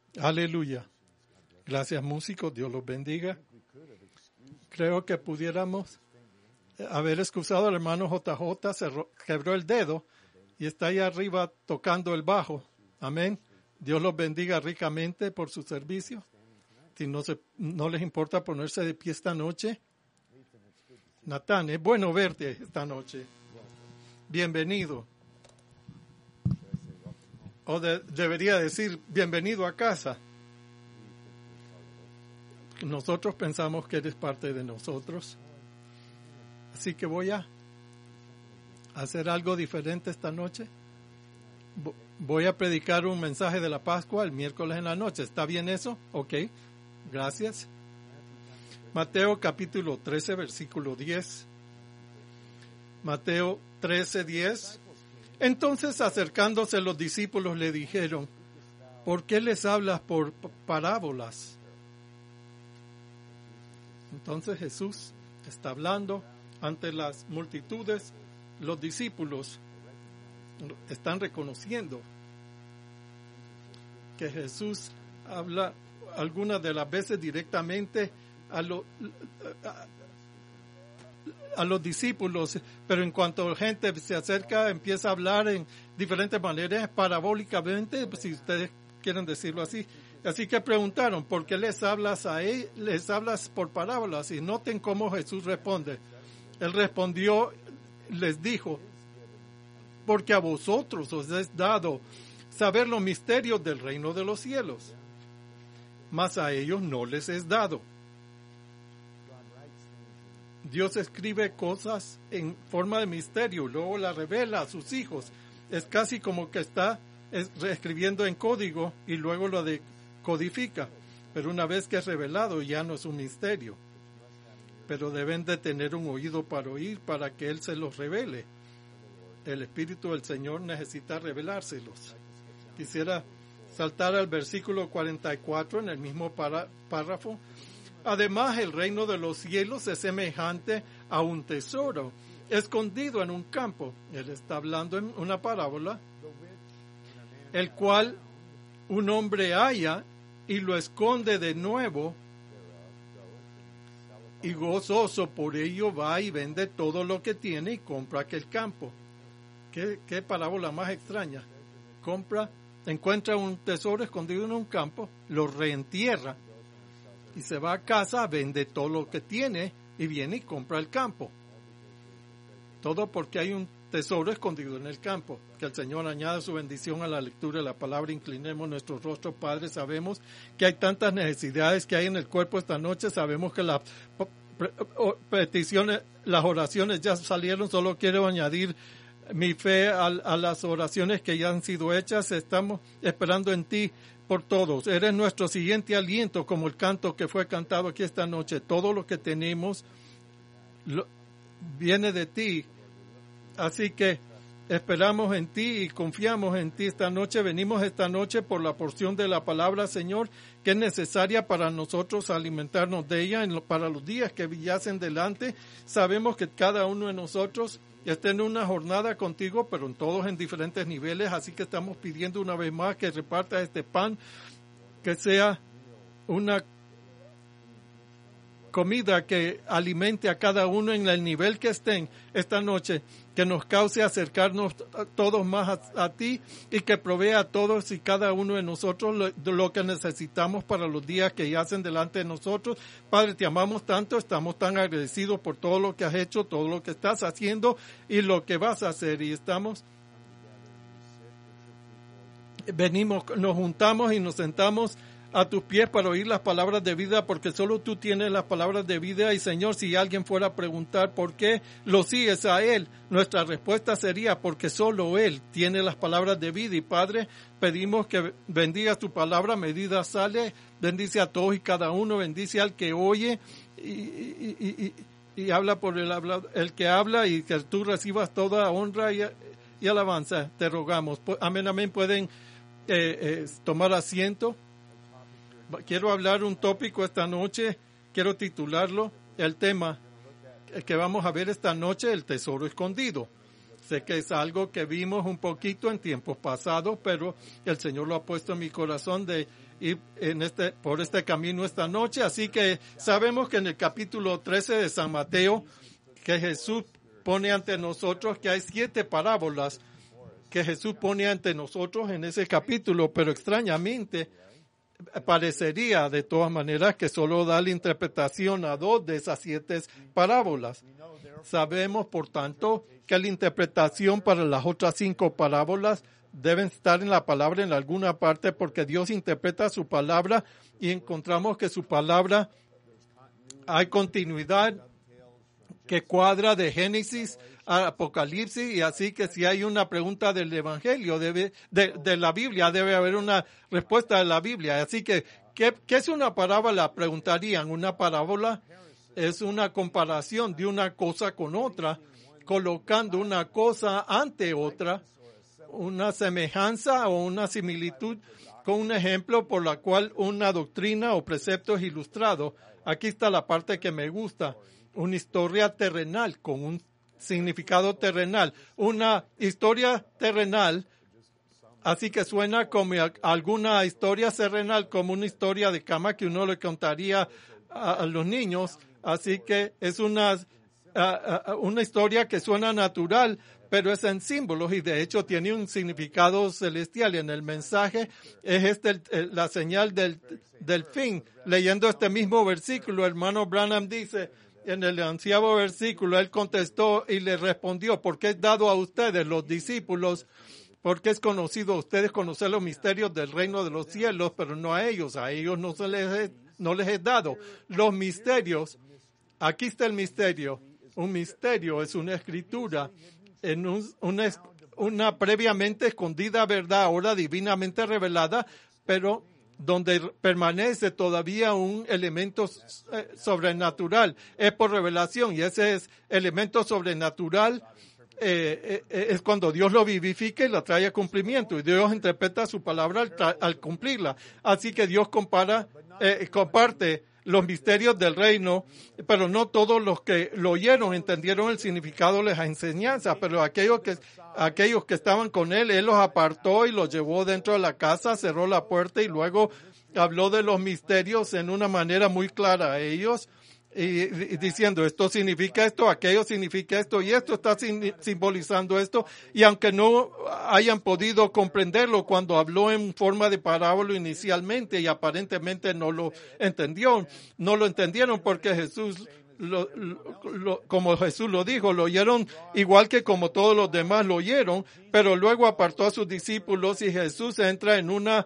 Aleluya. Gracias, músicos. Dios los bendiga. Creo que pudiéramos haber excusado al hermano JJ. Quebró el dedo y está ahí arriba tocando el bajo. Amén. Dios los bendiga ricamente por su servicio. Si no les importa ponerse de pie esta noche. Natán, es bueno verte esta noche. Bienvenido. O debería decir, bienvenido a casa. Nosotros pensamos que eres parte de nosotros. Así que voy a hacer algo diferente esta noche. Voy a predicar un mensaje de la Pascua el miércoles en la noche. ¿Está bien eso? Ok, gracias. Mateo capítulo 13, versículo 10. Mateo 13, 10. Entonces, acercándose los discípulos, le dijeron, ¿por qué les hablas por parábolas? Entonces Jesús está hablando ante las multitudes. Los discípulos están reconociendo que Jesús habla algunas de las veces directamente a los discípulos, pero en cuanto la gente se acerca, empieza a hablar en diferentes maneras, parabólicamente, si ustedes quieren decirlo así. Así que preguntaron, ¿por qué les hablas les hablas por parábolas? Y noten cómo Jesús responde. Él respondió, les dijo, porque a vosotros os es dado saber los misterios del reino de los cielos, mas a ellos no les es dado. Dios escribe cosas en forma de misterio, luego la revela a sus hijos. Es casi como que está escribiendo en código y luego lo decodifica. Pero una vez que es revelado ya no es un misterio. Pero deben de tener un oído para oír para que Él se los revele. El Espíritu del Señor necesita revelárselos. Quisiera saltar al versículo 44 en el mismo párrafo. Además, el reino de los cielos es semejante a un tesoro escondido en un campo. Él está hablando en una parábola, el cual un hombre halla y lo esconde de nuevo, y gozoso por ello va y vende todo lo que tiene y compra aquel campo. ¿Qué parábola más extraña? Encuentra un tesoro escondido en un campo, lo reentierra, y se va a casa, vende todo lo que tiene y viene y compra el campo. Todo porque hay un tesoro escondido en el campo. Que el Señor añada su bendición a la lectura de la palabra. Inclinemos nuestros rostros, Padre. Sabemos que hay tantas necesidades que hay en el cuerpo esta noche. Sabemos que las peticiones, las oraciones ya salieron. Solo quiero añadir mi fe a las oraciones que ya han sido hechas. Estamos esperando en ti por todos. Eres nuestro siguiente aliento, como el canto que fue cantado aquí esta noche. Todo lo que tenemos viene de ti. Así que esperamos en ti y confiamos en ti esta noche. Venimos esta noche por la porción de la palabra, Señor, que es necesaria para nosotros alimentarnos de ella para los días que yacen delante. Sabemos que cada uno de nosotros está en una jornada contigo, pero en todos en diferentes niveles, así que estamos pidiendo una vez más que reparta este pan, que sea una comida que alimente a cada uno en el nivel que estén esta noche, que nos cause acercarnos todos más a ti y que provea a todos y cada uno de nosotros lo que necesitamos para los días que yacen delante de nosotros. Padre, te amamos tanto, estamos tan agradecidos por todo lo que has hecho, todo lo que estás haciendo y lo que vas a hacer, y venimos, nos juntamos y nos sentamos a tus pies para oír las palabras de vida, porque solo tú tienes las palabras de vida. Y Señor, si alguien fuera a preguntar por qué lo sigues a Él, nuestra respuesta sería porque solo Él tiene las palabras de vida. Y Padre, pedimos que bendigas tu palabra, medida sale, bendice a todos y cada uno, bendice al que oye y habla por el que habla, y que tú recibas toda honra y alabanza, te rogamos. Amén, amén. Pueden tomar asiento. Quiero hablar un tópico esta noche, quiero titularlo, el tema que vamos a ver esta noche, el tesoro escondido. Sé que es algo que vimos un poquito en tiempos pasados, pero el Señor lo ha puesto en mi corazón de ir por este camino esta noche. Así que sabemos que en el capítulo 13 de San Mateo, que Jesús pone ante nosotros que hay 7 parábolas que Jesús pone ante nosotros en ese capítulo, pero extrañamente parecería de todas maneras que solo da la interpretación a 2 de esas 7 parábolas. Sabemos, por tanto, que la interpretación para las otras 5 parábolas deben estar en la palabra en alguna parte, porque Dios interpreta su palabra y encontramos que su palabra hay continuidad que cuadra de Génesis a Apocalipsis, y así que si hay una pregunta del Evangelio, de la Biblia, debe haber una respuesta de la Biblia. Así que, ¿qué es una parábola? Preguntarían. Una parábola es una comparación de una cosa con otra, colocando una cosa ante otra, una semejanza o una similitud con un ejemplo por la cual una doctrina o precepto es ilustrado. Aquí está la parte que me gusta. Una historia terrenal con un significado terrenal. Una historia terrenal, así que suena como alguna historia terrenal, como una historia de cama que uno le contaría a los niños. Así que es una historia que suena natural, pero es en símbolos y de hecho tiene un significado celestial. Y en el mensaje es la señal del fin. Leyendo este mismo versículo, el hermano Branham dice, en el 11º versículo, él contestó y le respondió, porque es dado a ustedes, los discípulos, porque es conocido a ustedes conocer los misterios del reino de los cielos, pero no a ellos no les es dado. Los misterios, aquí está el misterio. Un misterio es una escritura en una previamente escondida verdad, ahora divinamente revelada, pero donde permanece todavía un elemento sobrenatural. Es por revelación, y ese elemento sobrenatural es cuando Dios lo vivifica y la trae a cumplimiento, y Dios interpreta su palabra al cumplirla. Así que Dios comparte los misterios del reino, pero no todos los que lo oyeron entendieron el significado de las enseñanzas, pero aquellos que estaban con él los apartó y los llevó dentro de la casa, cerró la puerta y luego habló de los misterios en una manera muy clara a ellos, y diciendo, esto significa esto, aquello significa esto, y esto está simbolizando esto. Y aunque no hayan podido comprenderlo cuando habló en forma de parábola inicialmente, y aparentemente no lo entendieron porque Jesús, como Jesús lo dijo, lo oyeron igual que como todos los demás lo oyeron, pero luego apartó a sus discípulos y Jesús entra en una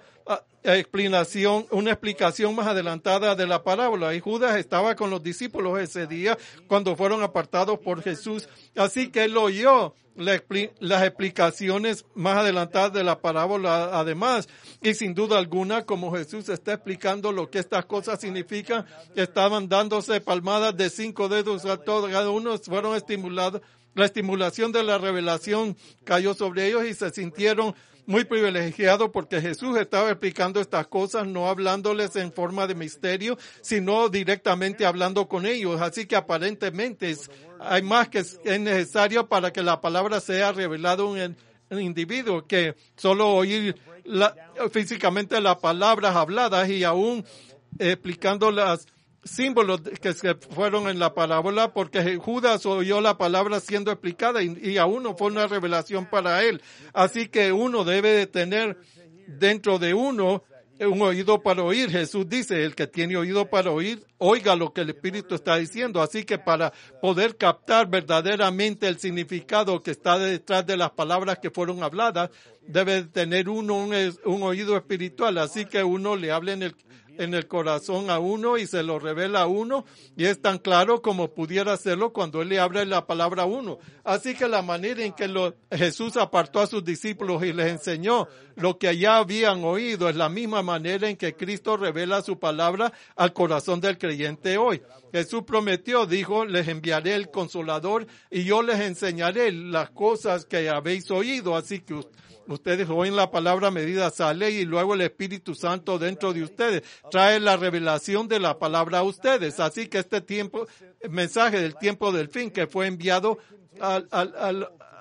explicación más adelantada de la parábola. Y Judas estaba con los discípulos ese día cuando fueron apartados por Jesús, así que él oyó las explicaciones más adelantadas de la parábola además, y sin duda alguna, como Jesús está explicando lo que estas cosas significan, estaban dándose palmadas de 5 dedos a todos, cada uno fueron estimulados, la estimulación de la revelación cayó sobre ellos y se sintieron muy privilegiado porque Jesús estaba explicando estas cosas, no hablándoles en forma de misterio, sino directamente hablando con ellos. Así que aparentemente hay más que es necesario para que la palabra sea revelada en un individuo, que solo oír físicamente las palabras habladas y aún explicando las símbolos que se fueron en la parábola, porque Judas oyó la palabra siendo explicada y aún no fue una revelación para él. Así que uno debe de tener dentro de uno un oído para oír. Jesús dice, el que tiene oído para oír, oiga lo que el Espíritu está diciendo. Así que para poder captar verdaderamente el significado que está detrás de las palabras que fueron habladas, debe tener uno un oído espiritual. Así que uno le habla en el corazón a uno y se lo revela a uno, y es tan claro como pudiera hacerlo cuando él le habla la palabra a uno. Así que la manera en que Jesús apartó a sus discípulos y les enseñó lo que ya habían oído es la misma manera en que Cristo revela su palabra al corazón del creyente hoy. Jesús prometió, dijo, les enviaré el Consolador y yo les enseñaré las cosas que habéis oído. Así que ustedes oyen la palabra medida sale y luego el Espíritu Santo dentro de ustedes trae la revelación de la palabra a ustedes. Así que el mensaje del tiempo del fin que fue enviado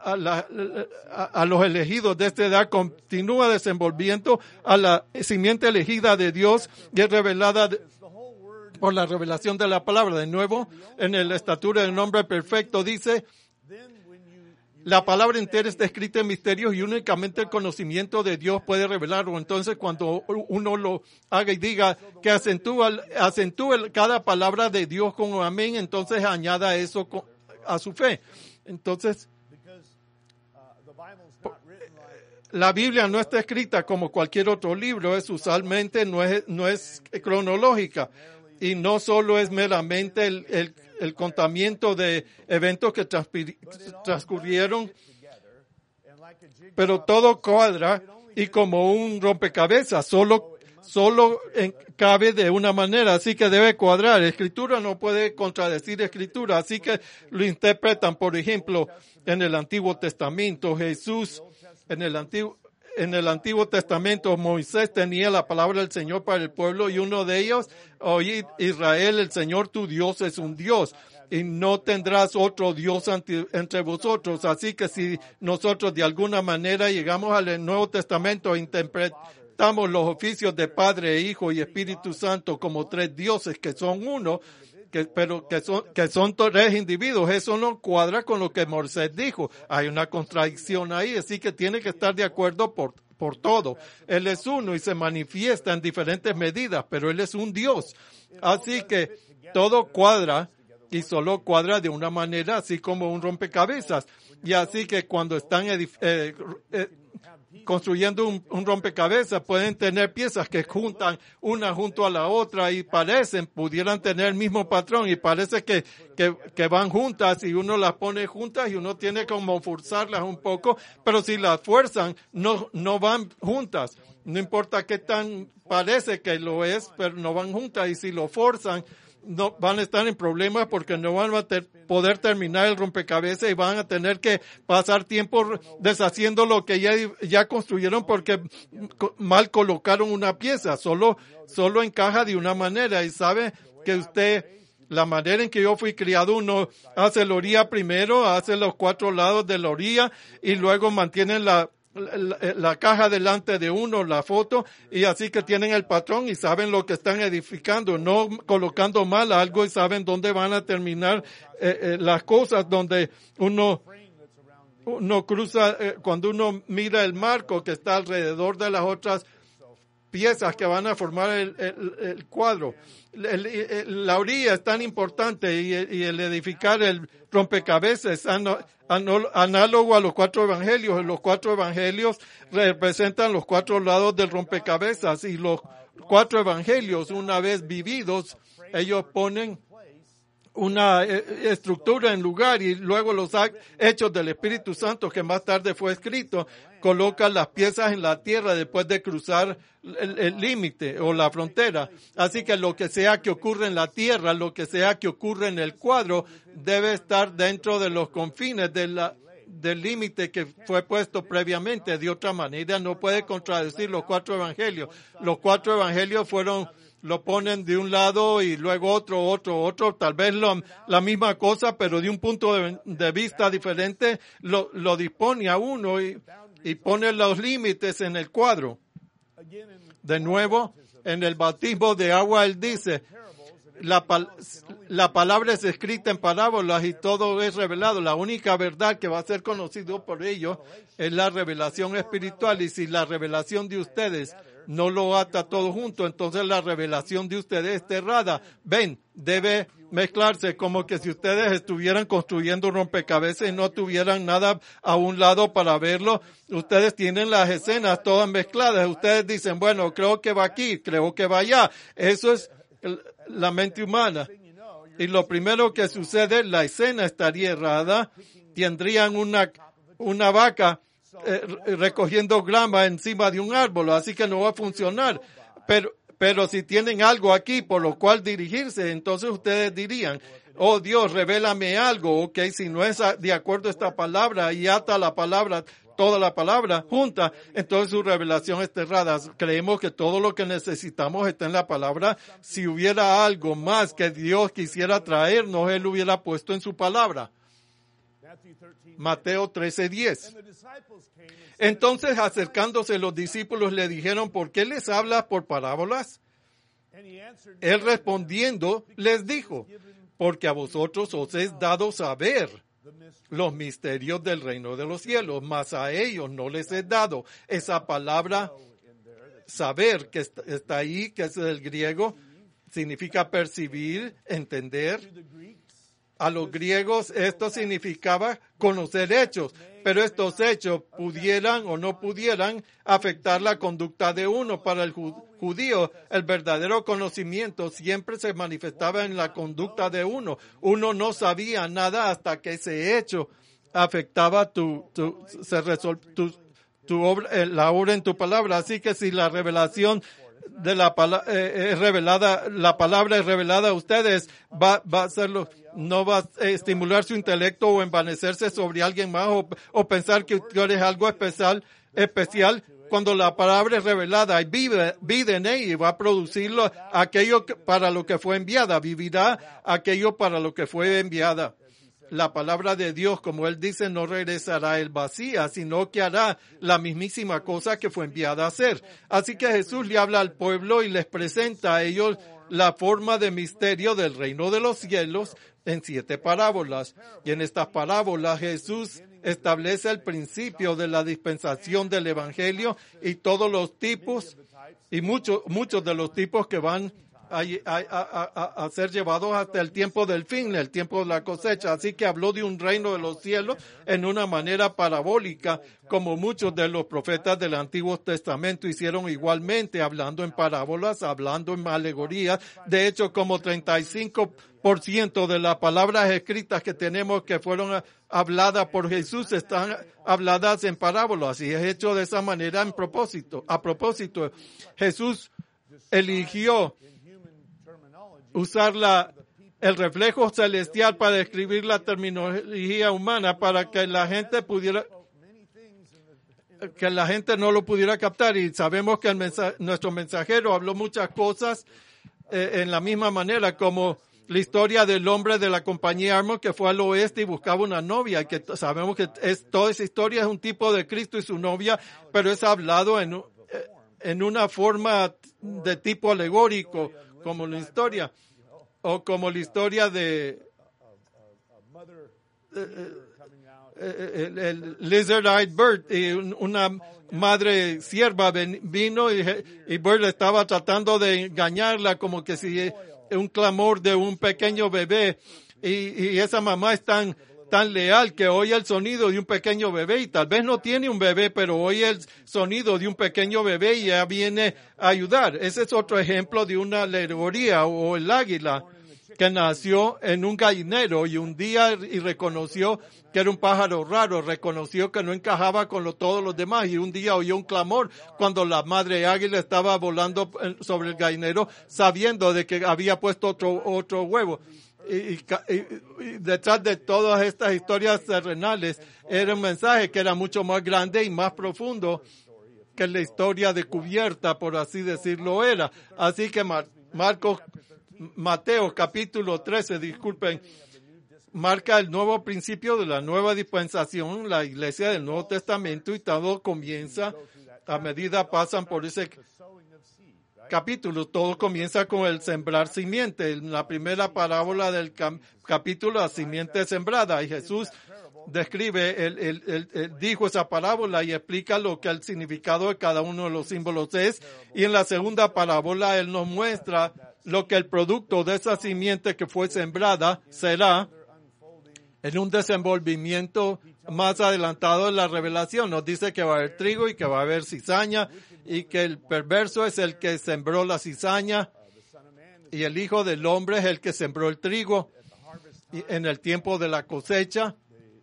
a los elegidos de esta edad continúa desenvolviendo a la simiente elegida de Dios y es revelada por la revelación de la palabra. De nuevo, en la estatura del hombre perfecto dice, la palabra entera está escrita en misterios y únicamente el conocimiento de Dios puede revelarlo. Entonces, cuando uno lo haga y diga que acentúe cada palabra de Dios con amén, entonces añada eso a su fe. Entonces, la Biblia no está escrita como cualquier otro libro, usualmente no es cronológica y no solo es meramente el contamiento de eventos que transcurrieron, pero todo cuadra y como un rompecabezas, solo cabe de una manera, así que debe cuadrar. Escritura no puede contradecir escritura, así que lo interpretan. Por ejemplo, en el Antiguo Testamento, Jesús, en el Antiguo Testamento, Moisés tenía la palabra del Señor para el pueblo y uno de ellos, oye Israel, el Señor tu Dios es un Dios y no tendrás otro Dios entre vosotros. Así que si nosotros de alguna manera llegamos al Nuevo Testamento e interpretamos los oficios de Padre, Hijo y Espíritu Santo como tres dioses que son uno, pero que son tres individuos, eso no cuadra con lo que Moisés dijo. Hay una contradicción ahí, así que tiene que estar de acuerdo por todo. Él es uno y se manifiesta en diferentes medidas, pero Él es un Dios. Así que todo cuadra y solo cuadra de una manera, así como un rompecabezas. Y así que cuando están construyendo un rompecabezas, pueden tener piezas que juntan una junto a la otra y pudieran tener el mismo patrón y parece que van juntas y uno las pone juntas y uno tiene como forzarlas un poco, pero si las fuerzan, no van juntas. No importa qué tan parece que lo es, pero no van juntas y si lo forzan, no van a estar en problemas porque no van a poder terminar el rompecabezas y van a tener que pasar tiempo deshaciendo lo que ya construyeron porque mal colocaron una pieza. Solo encaja de una manera y sabe que la manera en que yo fui criado, uno hace la orilla primero, hace los 4 lados de la orilla y luego mantienen la caja delante de uno, la foto, y así que tienen el patrón y saben lo que están edificando, no colocando mal algo y saben dónde van a terminar las cosas, donde uno cruza, cuando uno mira el marco que está alrededor de las otras piezas que van a formar el cuadro. La orilla es tan importante y el edificar el rompecabezas es análogo a los 4 evangelios. Los 4 evangelios representan los 4 lados del rompecabezas y los 4 evangelios, una vez vividos, ellos ponen una estructura en lugar y luego los hechos del Espíritu Santo que más tarde fue escrito colocan las piezas en la tierra después de cruzar el límite o la frontera. Así que lo que sea que ocurra en la tierra, lo que sea que ocurra en el cuadro, debe estar dentro de los confines del límite que fue puesto previamente. De otra manera, no puede contradecir los 4 evangelios. Los 4 evangelios lo ponen de un lado y luego otro, tal vez la misma cosa, pero de un punto de vista diferente, lo dispone a uno y pone los límites en el cuadro. De nuevo, en el bautismo de agua, él dice, la palabra es escrita en parábolas y todo es revelado. La única verdad que va a ser conocido por ellos es la revelación espiritual, y si la revelación de ustedes no lo ata todo junto, entonces la revelación de ustedes está errada. Debe mezclarse, como que si ustedes estuvieran construyendo un rompecabezas y no tuvieran nada a un lado para verlo. Ustedes tienen las escenas todas mezcladas. Ustedes dicen, bueno, creo que va aquí, creo que va allá. Eso es la mente humana. Y lo primero que sucede, la escena estaría errada. Tendrían una vaca recogiendo grama encima de un árbol, así que no va a funcionar. Pero si tienen algo aquí por lo cual dirigirse, entonces ustedes dirían, oh Dios, revélame algo. Ok, si no es de acuerdo a esta palabra y ata la palabra, toda la palabra junta, entonces su revelación está errada. Creemos que todo lo que necesitamos está en la palabra. Si hubiera algo más que Dios quisiera traernos, Él lo hubiera puesto en su palabra. Mateo 13:10. Entonces, acercándose los discípulos, le dijeron, ¿por qué les hablas por parábolas? Él respondiendo les dijo, porque a vosotros os es dado saber los misterios del reino de los cielos, mas a ellos no les es dado. Esa palabra saber que está ahí, que es del griego, significa percibir, entender. A los griegos esto significaba conocer hechos, pero estos hechos pudieran o no pudieran afectar la conducta de uno. Para el judío, el verdadero conocimiento siempre se manifestaba en la conducta de uno. Uno no sabía nada hasta que ese hecho afectaba la obra en tu palabra. Así que si la revelación de la palabra es revelada a ustedes, va a hacerlo, no va a estimular su intelecto o envanecerse sobre alguien más o pensar que tú eres algo especial. Cuando la palabra es revelada, hay vida en ella y va a producirlo aquello para lo que fue enviada, vivirá aquello para lo que fue enviada. La palabra de Dios, como Él dice, no regresará el vacía, sino que hará la mismísima cosa que fue enviada a hacer. Así que Jesús le habla al pueblo y les presenta a ellos la forma de misterio del reino de los cielos en 7 parábolas. Y en estas parábolas Jesús establece el principio de la dispensación del Evangelio y todos los tipos y muchos de los tipos que van a ser llevados hasta el tiempo del fin, el tiempo de la cosecha. Así que habló de un reino de los cielos en una manera parabólica, como muchos de los profetas del Antiguo Testamento hicieron igualmente, hablando en parábolas, hablando en alegorías. De hecho, como 35% de las palabras escritas que tenemos que fueron habladas por Jesús están habladas en parábolas, y es hecho de esa manera a propósito. Jesús eligió usar el reflejo celestial para describir la terminología humana para que la gente no lo pudiera captar. Y sabemos que nuestro mensajero habló muchas cosas en la misma manera, como la historia del hombre de la compañía Armor que fue al oeste y buscaba una novia, y que sabemos que toda esa historia es un tipo de Cristo y su novia, pero es hablado en una forma de tipo alegórico, como la historia, o como la historia de el Lizard-Eyed Bird, y una madre sierva vino y Bird estaba tratando de engañarla, como que si un clamor de un pequeño bebé, y esa mamá es tan leal que oye el sonido de un pequeño bebé, y tal vez no tiene un bebé, pero oye el sonido de un pequeño bebé y ya viene a ayudar. Ese es otro ejemplo de una alegoría, o el águila que nació en un gallinero y un día y reconoció que era un pájaro raro, reconoció que no encajaba con todos los demás, y un día oyó un clamor cuando la madre águila estaba volando sobre el gallinero, sabiendo de que había puesto otro huevo. Y detrás de todas estas historias terrenales era un mensaje que era mucho más grande y más profundo que la historia de cubierta, por así decirlo, era. Así que Mateo capítulo 13, marca el nuevo principio de la nueva dispensación, la iglesia del Nuevo Testamento, y todo comienza, a medida pasan por ese capítulo, todo comienza con el sembrar simiente. En la primera parábola del capítulo, la simiente sembrada, y Jesús describe, él dijo esa parábola y explica lo que el significado de cada uno de los símbolos es, y en la segunda parábola él nos muestra lo que el producto de esa simiente que fue sembrada será en un desenvolvimiento más adelantado en la revelación. Nos dice que va a haber trigo y que va a haber cizaña, y que el perverso es el que sembró la cizaña y el Hijo del Hombre es el que sembró el trigo. Y en el tiempo de la cosecha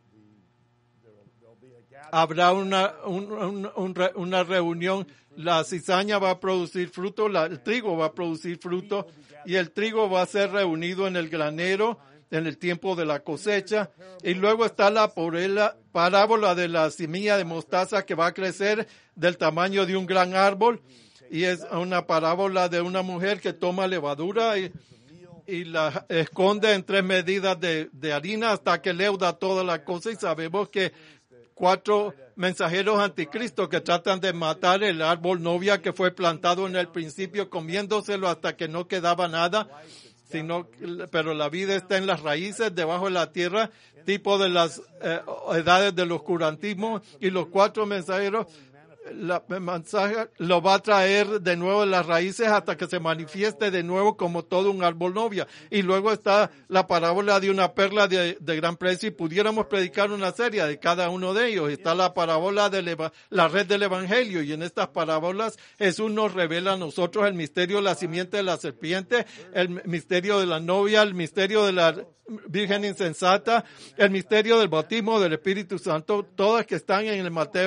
habrá una reunión. La cizaña va a producir fruto, el trigo va a producir fruto, y el trigo va a ser reunido en el granero en el tiempo de la cosecha. Y luego está la parábola de la semilla de mostaza que va a crecer del tamaño de un gran árbol, y es una parábola de una mujer que toma levadura y la esconde en 3 medidas de harina hasta que leuda toda la cosa, y sabemos que 4 mensajeros anticristos que tratan de matar el árbol novia que fue plantado en el principio, comiéndoselo hasta que no quedaba nada, pero la vida está en las raíces, debajo de la tierra, tipo de las edades del oscurantismo, y los 4 mensajeros, el mensaje lo va a traer de nuevo en las raíces hasta que se manifieste de nuevo como todo un árbol novia. Y luego está la parábola de una perla de gran precio, y pudiéramos predicar una serie de cada uno de ellos. Está la parábola de la red del evangelio, y en estas parábolas Jesús nos revela a nosotros el misterio de la simiente de la serpiente, el misterio de la novia, el misterio de la Virgen insensata, el misterio del bautismo del Espíritu Santo, todas que están en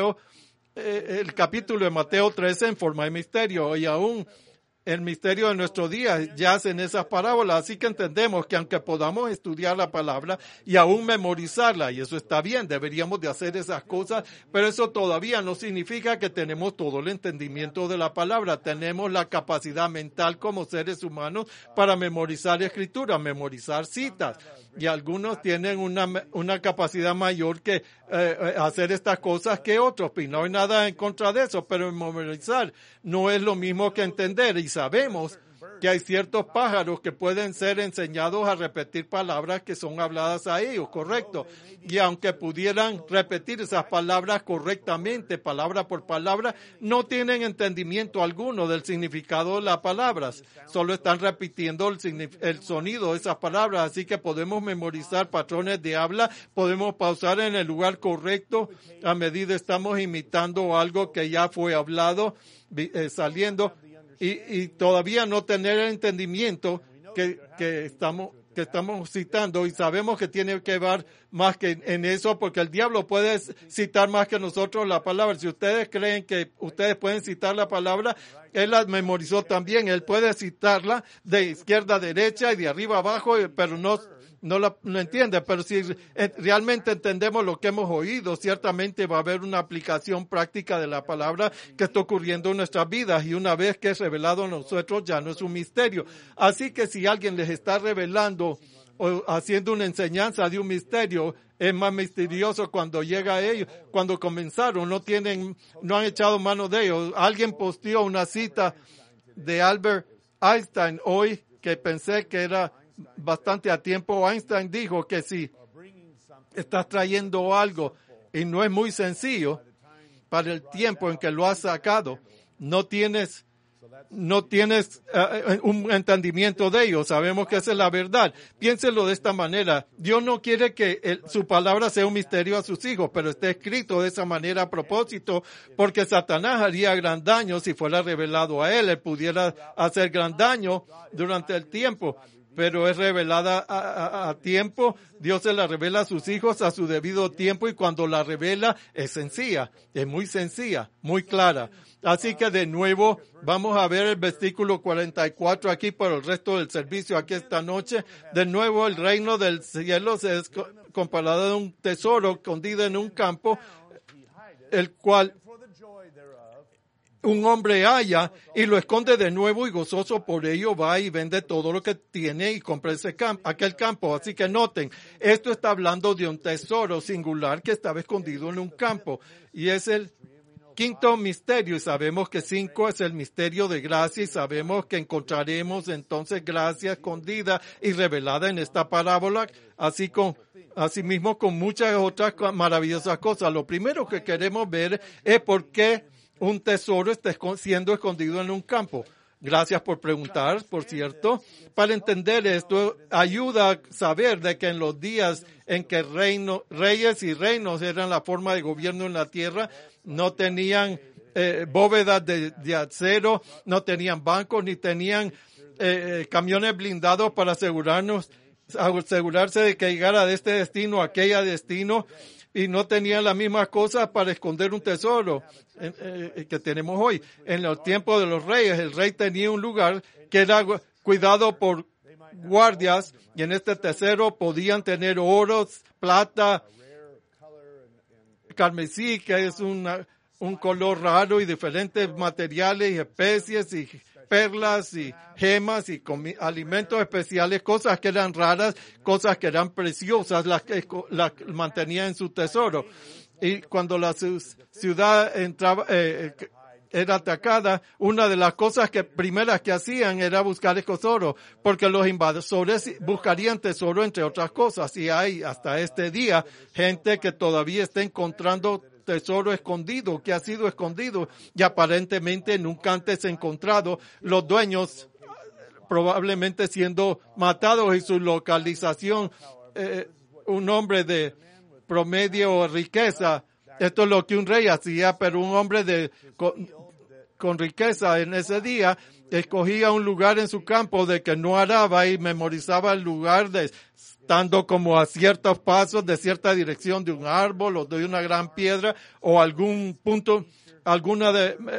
el capítulo de Mateo 13 en forma de misterio, y aún el misterio de nuestro día yace en esas parábolas. Así que entendemos que aunque podamos estudiar la palabra y aún memorizarla, y eso está bien, deberíamos de hacer esas cosas, pero eso todavía no significa que tenemos todo el entendimiento de la palabra. Tenemos la capacidad mental como seres humanos para memorizar escritura, memorizar citas, y algunos tienen una capacidad mayor que hacer estas cosas que otros, y no hay nada en contra de eso, pero memorizar no es lo mismo que entender, y sabemos que hay ciertos pájaros que pueden ser enseñados a repetir palabras que son habladas a ellos, correcto, y aunque pudieran repetir esas palabras correctamente, palabra por palabra, no tienen entendimiento alguno del significado de las palabras, solo están repitiendo el sonido de esas palabras. Así que podemos memorizar patrones de habla, podemos pausar en el lugar correcto a medida estamos imitando algo que ya fue hablado, saliendo, y todavía no tener el entendimiento que estamos citando, y sabemos que tiene que ver más que en eso, porque el diablo puede citar más que nosotros la palabra. Si ustedes creen que ustedes pueden citar la palabra, él la memorizó también. Él puede citarla de izquierda a derecha y de arriba a abajo, pero no entiende. Pero si realmente entendemos lo que hemos oído, ciertamente va a haber una aplicación práctica de la palabra que está ocurriendo en nuestras vidas, y una vez que es revelado a nosotros ya no es un misterio. Así que si alguien les está revelando o haciendo una enseñanza de un misterio, es más misterioso cuando llega a ellos. Cuando comenzaron no han echado mano de ellos. Alguien posteó una cita de Albert Einstein hoy que pensé que era bastante a tiempo. Einstein dijo que si estás trayendo algo y no es muy sencillo para el tiempo en que lo has sacado, no tienes un entendimiento de ello. Sabemos que esa es la verdad. Piénselo de esta manera. Dios no quiere que su palabra sea un misterio a sus hijos, pero está escrito de esa manera a propósito, porque Satanás haría gran daño si fuera revelado a él. Él pudiera hacer gran daño durante el tiempo, pero es revelada a tiempo. Dios se la revela a sus hijos a su debido tiempo, y cuando la revela es sencilla, es muy sencilla, muy clara. Así que de nuevo vamos a ver el versículo 44 aquí por el resto del servicio aquí esta noche. De nuevo, el reino del cielo se es comparado a un tesoro escondido en un campo, el cual un hombre halla y lo esconde de nuevo, y gozoso por ello va y vende todo lo que tiene y compra aquel campo. Así que noten, esto está hablando de un tesoro singular que estaba escondido en un campo, y es el quinto misterio, y sabemos que 5 es el misterio de gracia, y sabemos que encontraremos entonces gracia escondida y revelada en esta parábola, asimismo con muchas otras maravillosas cosas. Lo primero que queremos ver es por qué un tesoro está siendo escondido en un campo. Gracias por preguntar, por cierto. Para entender esto, ayuda a saber de que en los días en que reyes y reinos eran la forma de gobierno en la tierra, no tenían bóvedas de acero, no tenían bancos, ni tenían camiones blindados para asegurarse de que llegara de este destino a aquella destino, y no tenían las mismas cosas para esconder un tesoro que tenemos hoy. En los tiempos de los reyes, el rey tenía un lugar que era cuidado por guardias, y en este tesoro podían tener oro, plata, carmesí, que es un color raro, y diferentes materiales y especies y perlas y gemas y alimentos especiales, cosas que eran raras, cosas que eran preciosas, las que mantenía en su tesoro. Y cuando la ciudad entraba, era atacada, una de las cosas primeras que hacían era buscar el tesoro, porque los invasores buscarían tesoro entre otras cosas. Y hay hasta este día gente que todavía está encontrando tesoro escondido, que ha sido escondido y aparentemente nunca antes encontrado. Los dueños probablemente siendo matados y su localización, un hombre de promedio riqueza. Esto es lo que un rey hacía, pero un hombre con riqueza en ese día escogía un lugar en su campo de que no araba y memorizaba el lugar estando como a ciertos pasos de cierta dirección de un árbol o de una gran piedra o algún punto, alguna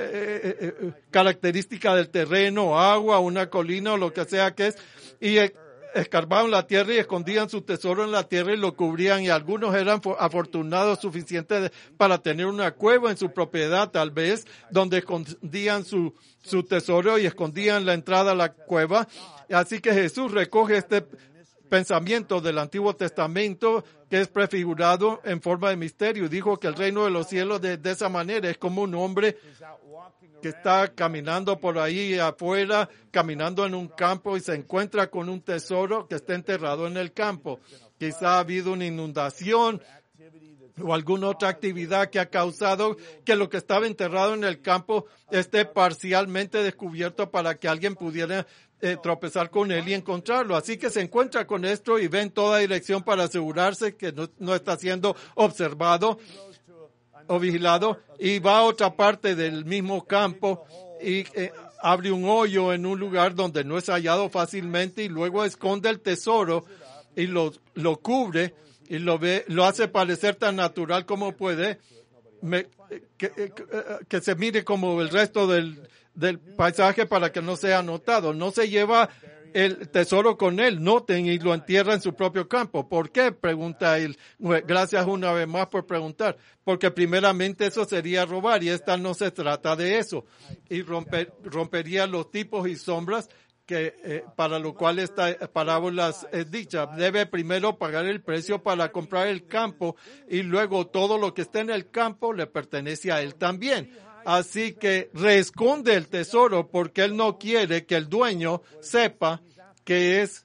característica del terreno, agua, una colina o lo que sea que es, y escarbaban la tierra y escondían su tesoro en la tierra y lo cubrían, y algunos eran afortunados suficientes para tener una cueva en su propiedad, tal vez, donde escondían su tesoro y escondían la entrada a la cueva. Así que Jesús recoge este pensamiento del Antiguo Testamento que es prefigurado en forma de misterio. Dijo que el reino de los cielos de esa manera es como un hombre que está caminando por ahí afuera, caminando en un campo y se encuentra con un tesoro que está enterrado en el campo. Quizá ha habido una inundación o alguna otra actividad que ha causado que lo que estaba enterrado en el campo esté parcialmente descubierto para que alguien pudiera tropezar con él y encontrarlo. Así que se encuentra con esto y ve en toda dirección para asegurarse que no está siendo observado o vigilado, y va a otra parte del mismo campo y abre un hoyo en un lugar donde no es hallado fácilmente y luego esconde el tesoro y lo cubre y lo hace parecer tan natural como puede, que se mire como el resto del paisaje para que no sea notado. No se lleva el tesoro con él, noten, y lo entierra en su propio campo. ¿Por qué? Pregunta él. Gracias una vez más por preguntar. Porque primeramente eso sería robar y esta no se trata de eso. Y rompería los tipos y sombras que para lo cual esta parábola es dicha. Debe primero pagar el precio para comprar el campo y luego todo lo que está en el campo le pertenece a él también. Así que reesconde el tesoro porque él no quiere que el dueño sepa que es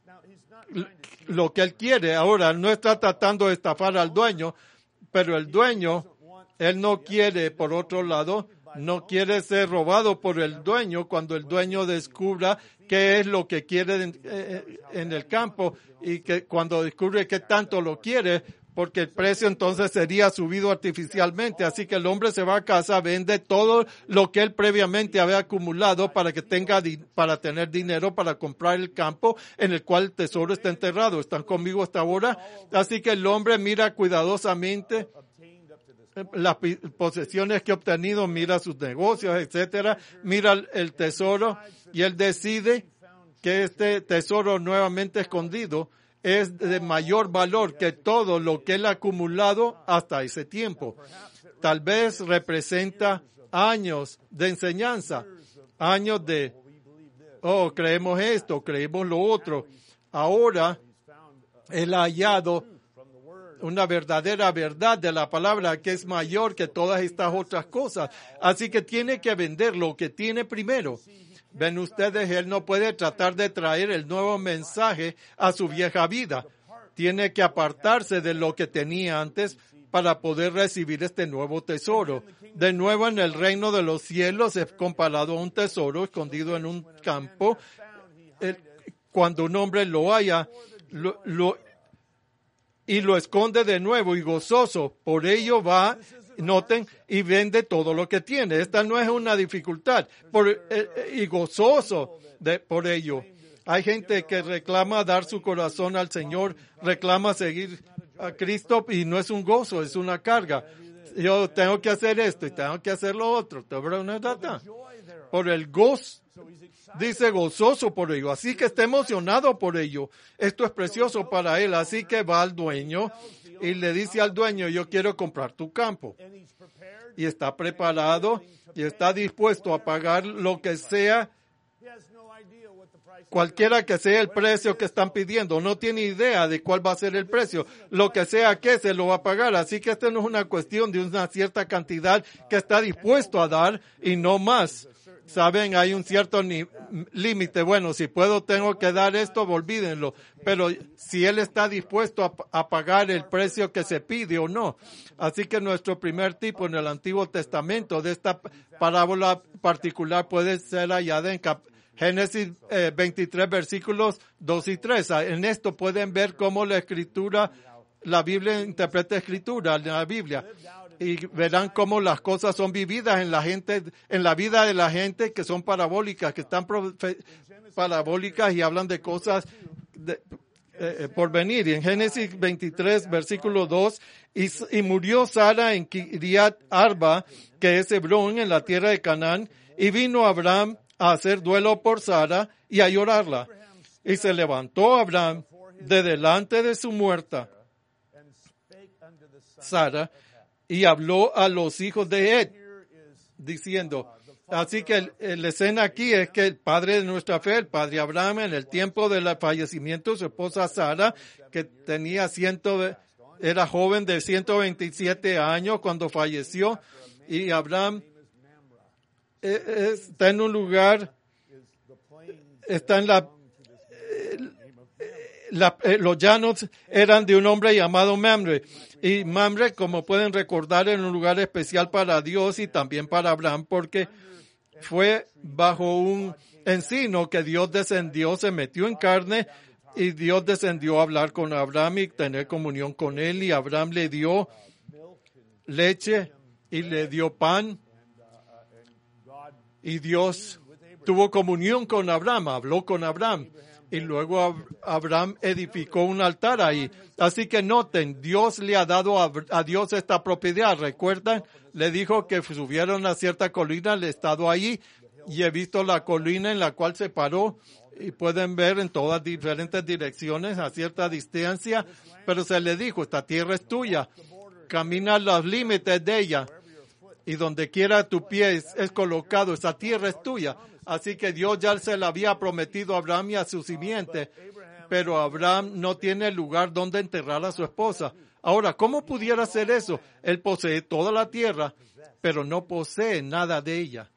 lo que él quiere. Ahora, no está tratando de estafar al dueño, pero el dueño, él no quiere, por otro lado, no quiere ser robado por el dueño cuando el dueño descubra qué es lo que quiere en el campo y que cuando descubre qué tanto lo quiere, porque el precio entonces sería subido artificialmente. Así que el hombre se va a casa, vende todo lo que él previamente había acumulado para tener dinero para comprar el campo en el cual el tesoro está enterrado. ¿Están conmigo hasta ahora? Así que el hombre mira cuidadosamente las posesiones que ha obtenido, mira sus negocios, etcétera, mira el tesoro y él decide que este tesoro nuevamente escondido es de mayor valor que todo lo que él ha acumulado hasta ese tiempo. Tal vez representa años de enseñanza, años de, creemos esto, creemos lo otro. Ahora, él ha hallado una verdadera verdad de la palabra que es mayor que todas estas otras cosas. Así que tiene que vender lo que tiene primero. Ven ustedes, él no puede tratar de traer el nuevo mensaje a su vieja vida. Tiene que apartarse de lo que tenía antes para poder recibir este nuevo tesoro. De nuevo, en el reino de los cielos es comparado a un tesoro escondido en un campo. Cuando un hombre lo haya, y lo esconde de nuevo y gozoso, por ello va, noten, y vende todo lo que tiene. Esta no es una dificultad, y gozoso por ello. Hay gente que reclama dar su corazón al Señor, reclama seguir a Cristo y no es un gozo, es una carga. Yo tengo que hacer esto y tengo que hacer lo otro. Por el gozo. Dice gozoso por ello, así que está emocionado por ello. Esto es precioso para él, así que va al dueño y le dice al dueño, yo quiero comprar tu campo. Y está preparado y está dispuesto a pagar lo que sea cualquiera que sea el precio que están pidiendo. No tiene idea de cuál va a ser el precio. Lo que sea que se lo va a pagar. Así que esta no es una cuestión de una cierta cantidad que está dispuesto a dar y no más. Saben, hay un cierto límite. Bueno, si puedo, tengo que dar esto, olvídenlo. Pero si él está dispuesto a pagar el precio que se pide o no. Así que nuestro primer tipo en el Antiguo Testamento de esta parábola particular puede ser hallada en Génesis 23, versículos 2 y 3. En esto pueden ver cómo la Biblia interpreta escritura en la Biblia. Y verán cómo las cosas son vividas en la vida de la gente que son parabólicas, que están parabólicas y hablan de cosas por venir. Y en Génesis 23, versículo 2, y murió Sara en Kiriat Arba, que es Hebrón, en la tierra de Canaán, y vino Abraham a hacer duelo por Sara y a llorarla. Y se levantó Abraham de delante de su muerta, Sara, y habló a los hijos de Het, diciendo, así que la escena aquí es que el padre de nuestra fe, el padre Abraham, en el tiempo del fallecimiento de su esposa Sara, que tenía era joven de 127 años cuando falleció, y Abraham está en un lugar, está en los llanos eran de un hombre llamado Mamre. Y Mamre, como pueden recordar, era un lugar especial para Dios y también para Abraham, porque fue bajo un encino que Dios descendió, se metió en carne y Dios descendió a hablar con Abraham y tener comunión con él. Y Abraham le dio leche y le dio pan. Y Dios tuvo comunión con Abraham, habló con Abraham. Y luego Abraham edificó un altar ahí. Así que noten, Dios le ha dado a Dios esta propiedad. ¿Recuerdan? Le dijo que subieron a cierta colina, le he estado ahí y he visto la colina en la cual se paró. Y pueden ver en todas diferentes direcciones a cierta distancia. Pero se le dijo, esta tierra es tuya. Camina los límites de ella. Y donde quiera tu pie es colocado, esa tierra es tuya. Así que Dios ya se la había prometido a Abraham y a su simiente, pero Abraham no tiene lugar donde enterrar a su esposa. Ahora, ¿cómo pudiera hacer eso? Él posee toda la tierra, pero no posee nada de ella.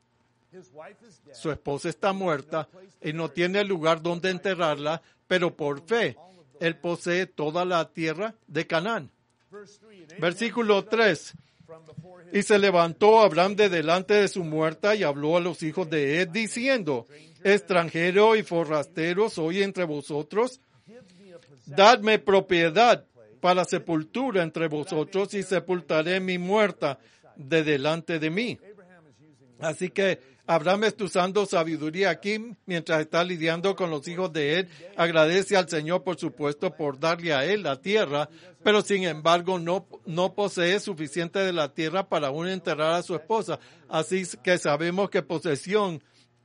Su esposa está muerta y no tiene lugar donde enterrarla, pero por fe, él posee toda la tierra de Canaán. Versículo 3. Y se levantó Abraham de delante de su muerta y habló a los hijos de Het, diciendo, extranjero y forastero soy entre vosotros, dadme propiedad para sepultura entre vosotros y sepultaré mi muerta de delante de mí. Así que Abraham está usando sabiduría aquí mientras está lidiando con los hijos de Het. Agradece al Señor, por supuesto, por darle a él la tierra, pero sin embargo no posee suficiente de la tierra para aún enterrar a su esposa. Así que sabemos que posesión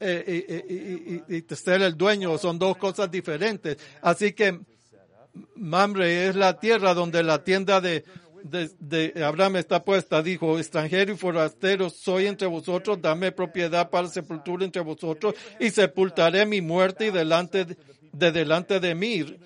y ser el dueño son dos cosas diferentes. Así que Mamre es la tierra donde la tienda de Abraham está puesta. Dijo, extranjero y forastero soy entre vosotros, dame propiedad para sepultura entre vosotros y sepultaré mi muerte y delante de mí.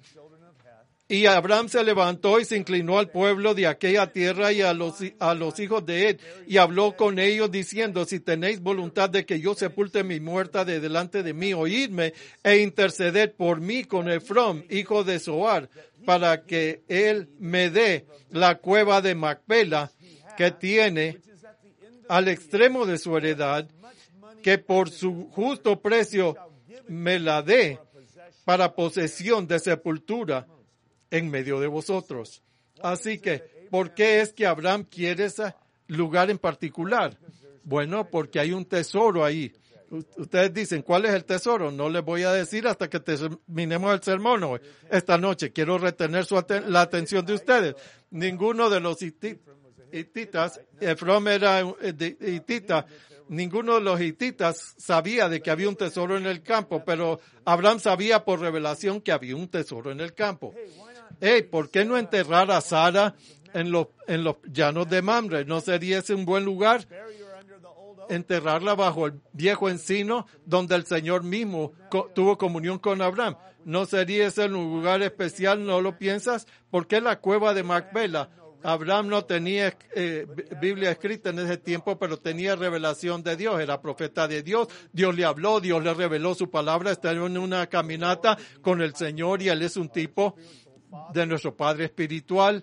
Y Abraham se levantó y se inclinó al pueblo de aquella tierra y a los hijos de Het y habló con ellos diciendo, si tenéis voluntad de que yo sepulte mi muerta de delante de mí, oídme e interceded por mí con Efrón, hijo de Zoar, para que él me dé la cueva de Macpela que tiene al extremo de su heredad, que por su justo precio me la dé para posesión de sepultura en medio de vosotros. Así que, ¿por qué es que Abraham quiere ese lugar en particular? Bueno, porque hay un tesoro ahí. Ustedes dicen, ¿cuál es el tesoro? No les voy a decir hasta que terminemos el sermón hoy. Esta noche quiero retener la atención de ustedes. Ninguno de los hititas, Efrón era hitita, ninguno de los hititas sabía de que había un tesoro en el campo, pero Abraham sabía por revelación que había un tesoro en el campo. ¿Por qué no enterrar a Sara en los llanos de Mamre? ¿No sería ese un buen lugar? enterrarla bajo el viejo encino donde el Señor mismo tuvo comunión con Abraham. ¿No sería ese un lugar especial? ¿No lo piensas? ¿Por qué la cueva de Macpela? Abraham no tenía Biblia escrita en ese tiempo, pero tenía revelación de Dios, era profeta de Dios. Dios le habló, Dios le reveló su palabra, está en una caminata con el Señor y Él es un tipo de nuestro Padre espiritual.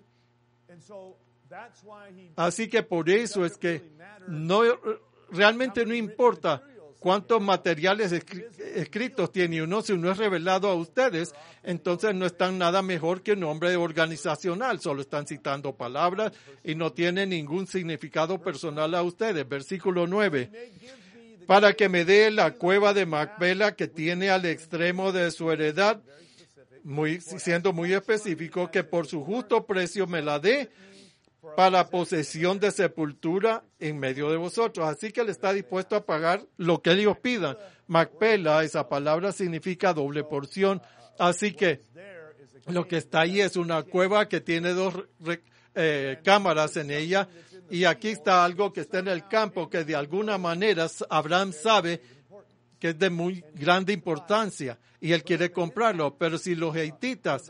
Así que por eso es que realmente no importa cuántos materiales escritos tiene uno, si uno es revelado a ustedes, entonces no están nada mejor que un hombre organizacional, solo están citando palabras y no tienen ningún significado personal a ustedes. Versículo 9. Para que me dé la cueva de Macpela que tiene al extremo de su heredad, siendo muy específico, que por su justo precio me la dé para posesión de sepultura en medio de vosotros. Así que él está dispuesto a pagar lo que ellos pidan. Macpela, esa palabra significa doble porción. Así que lo que está ahí es una cueva que tiene 2 cámaras en ella. Y aquí está algo que está en el campo que de alguna manera Abraham sabe que es de muy grande importancia y él quiere comprarlo. Pero si los hititas,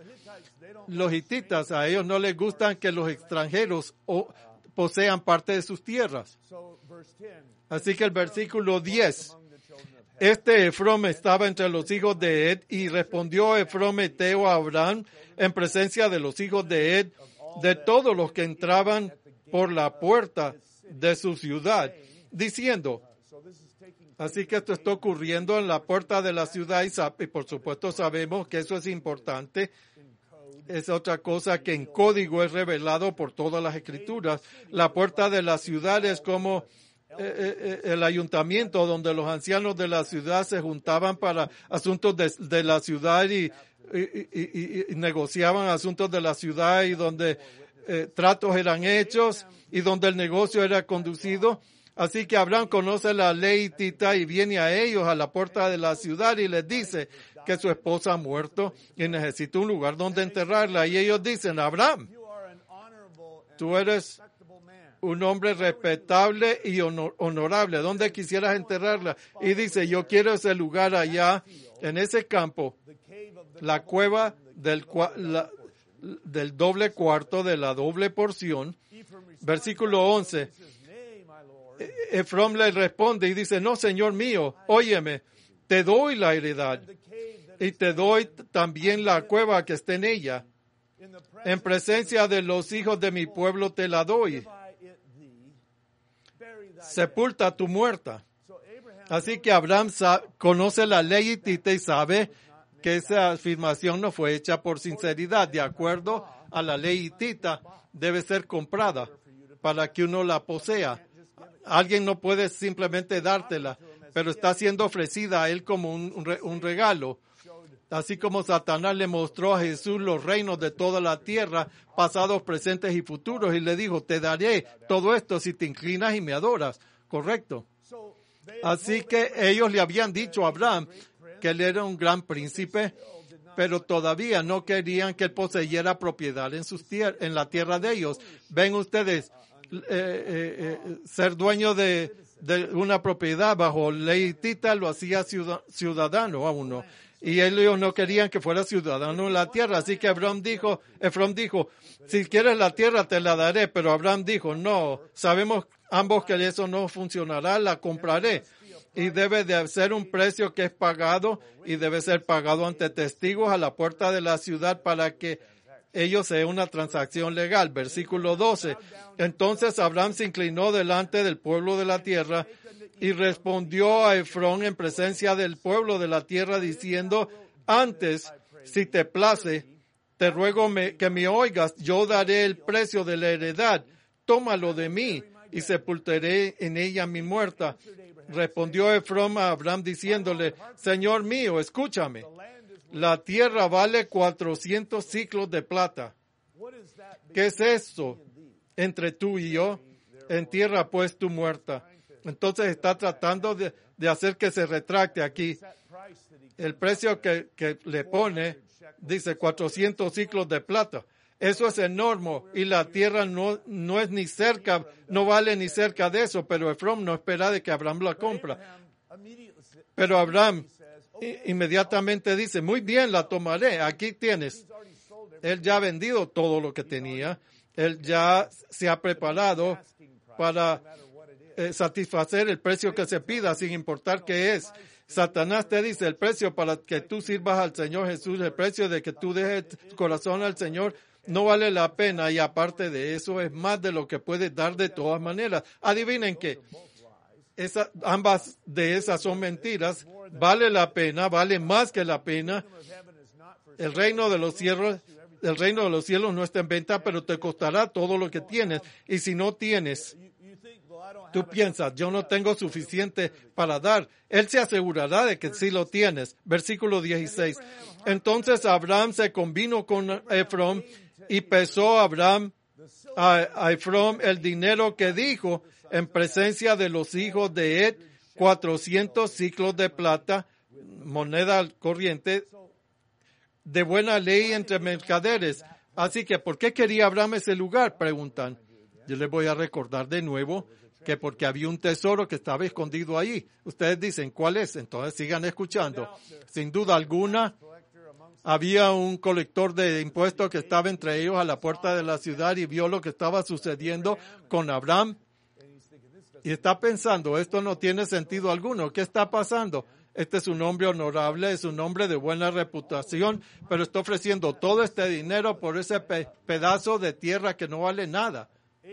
a ellos no les gustan que los extranjeros posean parte de sus tierras. Así que el versículo 10. Efrón estaba entre los hijos de Ed y respondió Efrón heteo a Abraham en presencia de los hijos de Ed, de todos los que entraban por la puerta de su ciudad, diciendo. Así que esto está ocurriendo en la puerta de la ciudad y por supuesto sabemos que eso es importante. Es otra cosa que en código es revelado por todas las escrituras. La puerta de la ciudad es como el ayuntamiento donde los ancianos de la ciudad se juntaban para asuntos de la ciudad y negociaban asuntos de la ciudad y donde tratos eran hechos y donde el negocio era conducido. Así que Abraham conoce la ley hitita y viene a ellos a la puerta de la ciudad y les dice que su esposa ha muerto y necesita un lugar donde enterrarla. Y ellos dicen, Abraham, tú eres un hombre respetable y honorable. ¿Dónde quisieras enterrarla? Y dice, yo quiero ese lugar allá, en ese campo, la cueva del doble cuarto, de la doble porción. Versículo 11. Efrón le responde y dice, no, Señor mío, óyeme, te doy la heredad y te doy también la cueva que esté en ella. En presencia de los hijos de mi pueblo te la doy. Sepulta a tu muerta. Así que Abraham conoce la ley hitita y sabe que esa afirmación no fue hecha por sinceridad. De acuerdo a la ley hitita, debe ser comprada para que uno la posea. Alguien no puede simplemente dártela, pero está siendo ofrecida a él como un regalo. Así como Satanás le mostró a Jesús los reinos de toda la tierra, pasados, presentes y futuros, y le dijo, te daré todo esto si te inclinas y me adoras. ¿Correcto? Así que ellos le habían dicho a Abraham que él era un gran príncipe, pero todavía no querían que él poseyera propiedad en la tierra de ellos. Ven ustedes, ser dueño de una propiedad bajo ley hitita lo hacía ciudadano a uno. Y ellos no querían que fuera ciudadano en la tierra. Así que Efrón dijo, si quieres la tierra te la daré. Pero Abraham dijo, no, sabemos ambos que eso no funcionará, la compraré. Y debe de ser un precio que es pagado y debe ser pagado ante testigos a la puerta de la ciudad para que ello sea una transacción legal. Versículo 12. Entonces Abraham se inclinó delante del pueblo de la tierra y respondió a Efrón en presencia del pueblo de la tierra diciendo, antes, si te place, te ruego que me oigas, yo daré el precio de la heredad, tómalo de mí y sepultaré en ella mi muerta. Respondió Efrón a Abraham diciéndole, Señor mío, escúchame, la tierra vale 400 ciclos de plata. ¿Qué es esto entre tú y yo? Entierra pues tu muerta. Entonces está tratando de hacer que se retracte aquí. El precio que le pone, dice 400 ciclos de plata. Eso es enorme y la tierra no es ni cerca, no vale ni cerca de eso, pero Efrón no espera de que Abraham la compra. Pero Abraham inmediatamente dice, muy bien, la tomaré, aquí tienes. Él ya ha vendido todo lo que tenía, él ya se ha preparado para satisfacer el precio que se pida, sin importar qué es. Satanás te dice, el precio para que tú sirvas al Señor Jesús, el precio de que tú dejes tu corazón al Señor, no vale la pena, y aparte de eso es más de lo que puedes dar de todas maneras. Adivinen qué, ambas de esas son mentiras, vale la pena, vale más que la pena. El reino de los cielos no está en venta, pero te costará todo lo que tienes, y si no tienes, tú piensas, yo no tengo suficiente para dar. Él se asegurará de que sí lo tienes. Versículo 16. Entonces Abraham se convino con Efrón y pesó Abraham a Efrón el dinero que dijo en presencia de los hijos de Ed, 400 ciclos de plata, moneda corriente, de buena ley entre mercaderes. Así que, ¿por qué quería Abraham ese lugar? Preguntan. Yo les voy a recordar de nuevo que porque había un tesoro que estaba escondido ahí. Ustedes dicen, ¿cuál es? Entonces sigan escuchando. Sin duda alguna, había un colector de impuestos que estaba entre ellos a la puerta de la ciudad y vio lo que estaba sucediendo con Abraham. Y está pensando, esto no tiene sentido alguno. ¿Qué está pasando? Este es un hombre honorable, es un hombre de buena reputación, pero está ofreciendo todo este dinero por ese pedazo de tierra que no vale nada.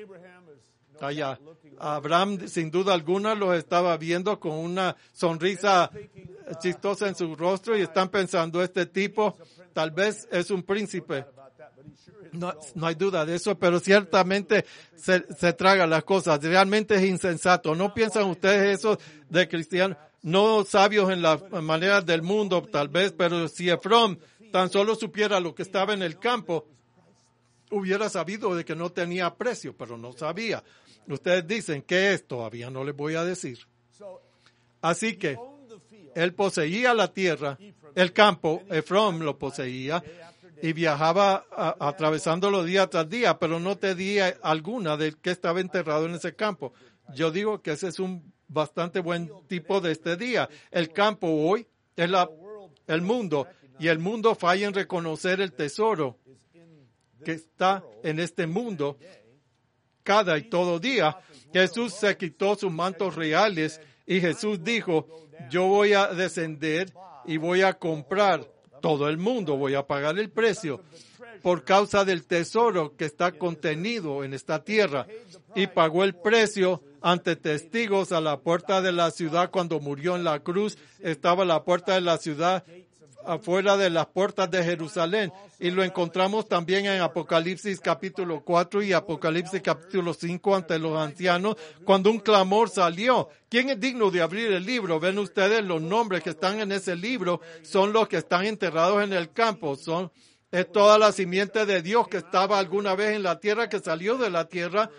Allá. Abraham, sin duda alguna, los estaba viendo con una sonrisa chistosa en su rostro y están pensando, este tipo tal vez es un príncipe. No hay duda de eso, pero ciertamente se traga las cosas. Realmente es insensato. ¿No piensan ustedes eso de cristianos? No sabios en las maneras del mundo, tal vez, pero si Efrón tan solo supiera lo que estaba en el campo, hubiera sabido de que no tenía precio, pero no sabía. Ustedes dicen, ¿qué es? Todavía no les voy a decir. Así que él poseía la tierra, el campo, Efrón lo poseía y viajaba atravesándolo día tras día, pero no tenía alguna de que estaba enterrado en ese campo. Yo digo que ese es un bastante buen tipo de este día. El campo hoy es el mundo, y el mundo falla en reconocer el tesoro que está en este mundo cada y todo día. Jesús se quitó sus mantos reales y Jesús dijo, yo voy a descender y voy a comprar todo el mundo, voy a pagar el precio por causa del tesoro que está contenido en esta tierra, y pagó el precio ante testigos a la puerta de la ciudad. Cuando murió en la cruz, estaba la puerta de la ciudad afuera de las puertas de Jerusalén, y lo encontramos también en Apocalipsis capítulo 4 y Apocalipsis capítulo 5 ante los ancianos, cuando un clamor salió. ¿Quién es digno de abrir el libro? Ven ustedes, los nombres que están en ese libro son los que están enterrados en el campo, es toda la simiente de Dios que estaba alguna vez en la tierra, que salió de la tierra,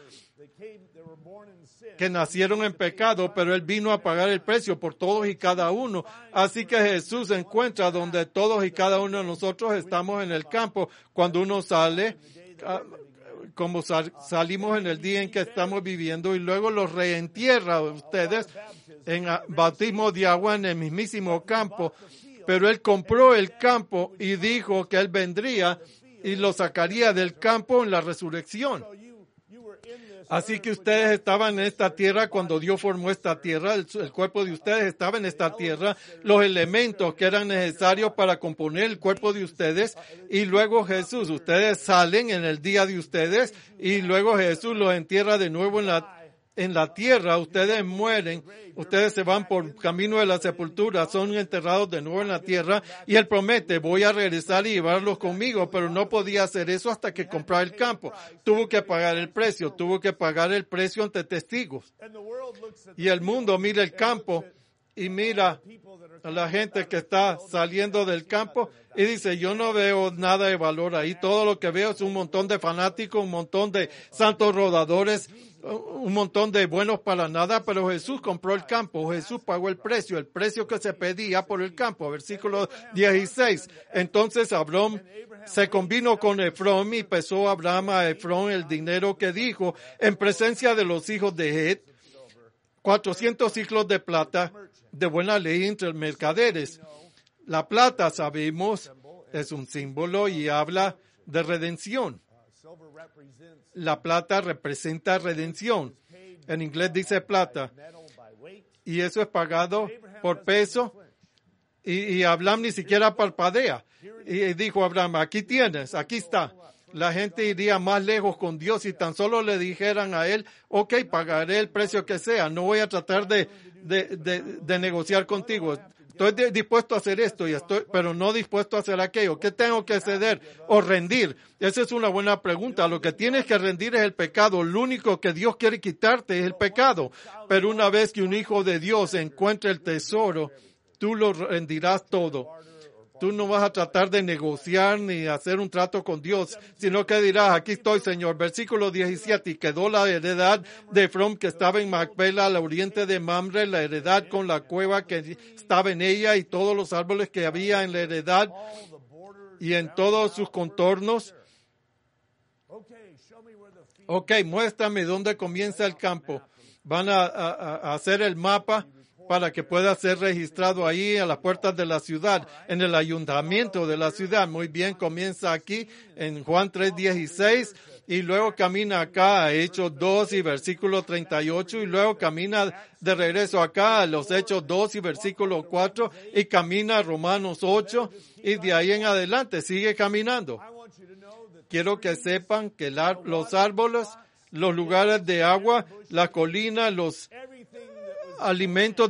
que nacieron en pecado, pero Él vino a pagar el precio por todos y cada uno. Así que Jesús se encuentra donde todos y cada uno de nosotros estamos en el campo. Cuando uno sale, como salimos en el día en que estamos viviendo, y luego los reentierra ustedes en bautismo de agua en el mismísimo campo. Pero Él compró el campo y dijo que Él vendría y lo sacaría del campo en la resurrección. Así que ustedes estaban en esta tierra cuando Dios formó esta tierra, el cuerpo de ustedes estaba en esta tierra, los elementos que eran necesarios para componer el cuerpo de ustedes, y luego Jesús, ustedes salen en el día de ustedes, y luego Jesús los entierra de nuevo en la tierra. Ustedes mueren, ustedes se van por camino de la sepultura, son enterrados de nuevo en la tierra, y Él promete, voy a regresar y llevarlos conmigo, pero no podía hacer eso hasta que comprara el campo. Tuvo que pagar el precio ante testigos. Y el mundo mira el campo y mira a la gente que está saliendo del campo y dice, yo no veo nada de valor ahí, todo lo que veo es un montón de fanáticos, un montón de santos rodadores, un montón de buenos para nada. Pero Jesús compró el campo, Jesús pagó el precio que se pedía por el campo. Versículo 16. Entonces Abraham se convino con Efrón y pesó Abraham a Efrón el dinero que dijo en presencia de los hijos de Het, 400 ciclos de plata de buena ley entre mercaderes. La plata, sabemos, es un símbolo y habla de redención. La plata representa redención. En inglés dice plata. Y eso es pagado por peso. Y Abraham ni siquiera parpadea. Y dijo Abraham, aquí tienes, aquí está. La gente iría más lejos con Dios si tan solo le dijeran a él, ok, pagaré el precio que sea. No voy a tratar de negociar contigo. Estoy dispuesto a hacer esto, pero no dispuesto a hacer aquello. ¿Qué tengo que ceder o rendir? Esa es una buena pregunta. Lo que tienes que rendir es el pecado. Lo único que Dios quiere quitarte es el pecado. Pero una vez que un hijo de Dios encuentre el tesoro, tú lo rendirás todo. Tú no vas a tratar de negociar ni hacer un trato con Dios, sino que dirás, aquí estoy, Señor. Versículo 17, y quedó la heredad de Efrón que estaba en Macpela, al oriente de Mamre, la heredad con la cueva que estaba en ella y todos los árboles que había en la heredad y en todos sus contornos. Ok, muéstrame dónde comienza el campo. Van a hacer el mapa para que pueda ser registrado ahí a las puertas de la ciudad, en el ayuntamiento de la ciudad. Muy bien, comienza aquí en Juan 3:16 y luego camina acá a Hechos 2 y versículo 38 y luego camina de regreso acá a los Hechos 2 y versículo 4 y camina a Romanos 8 y de ahí en adelante sigue caminando. Quiero que sepan que los árboles, los lugares de agua, la colina, los alimentos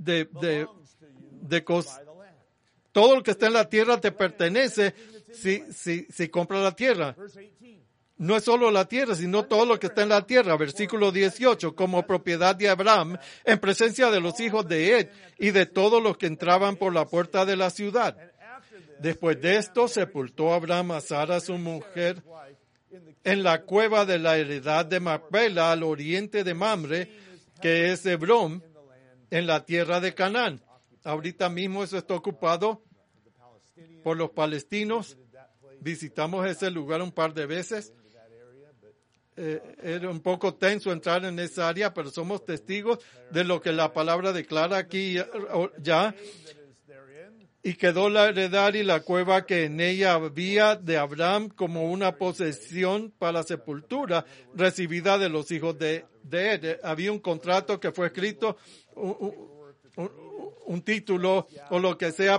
todo lo que está en la tierra te pertenece si compras la tierra. No es solo la tierra, sino todo lo que está en la tierra. Versículo 18, como propiedad de Abraham, en presencia de los hijos de Het y de todos los que entraban por la puerta de la ciudad. Después de esto, sepultó Abraham a Sara, su mujer, en la cueva de la heredad de Macpela, al oriente de Mamre, que es Hebrón, en la tierra de Canaán. Ahorita mismo eso está ocupado por los palestinos. Visitamos ese lugar un par de veces. Era un poco tenso entrar en esa área, pero somos testigos de lo que la palabra declara aquí ya. Y quedó la heredad y la cueva que en ella había de Abraham como una posesión para la sepultura recibida de los hijos de Ed. Había un contrato que fue escrito, un título o lo que sea,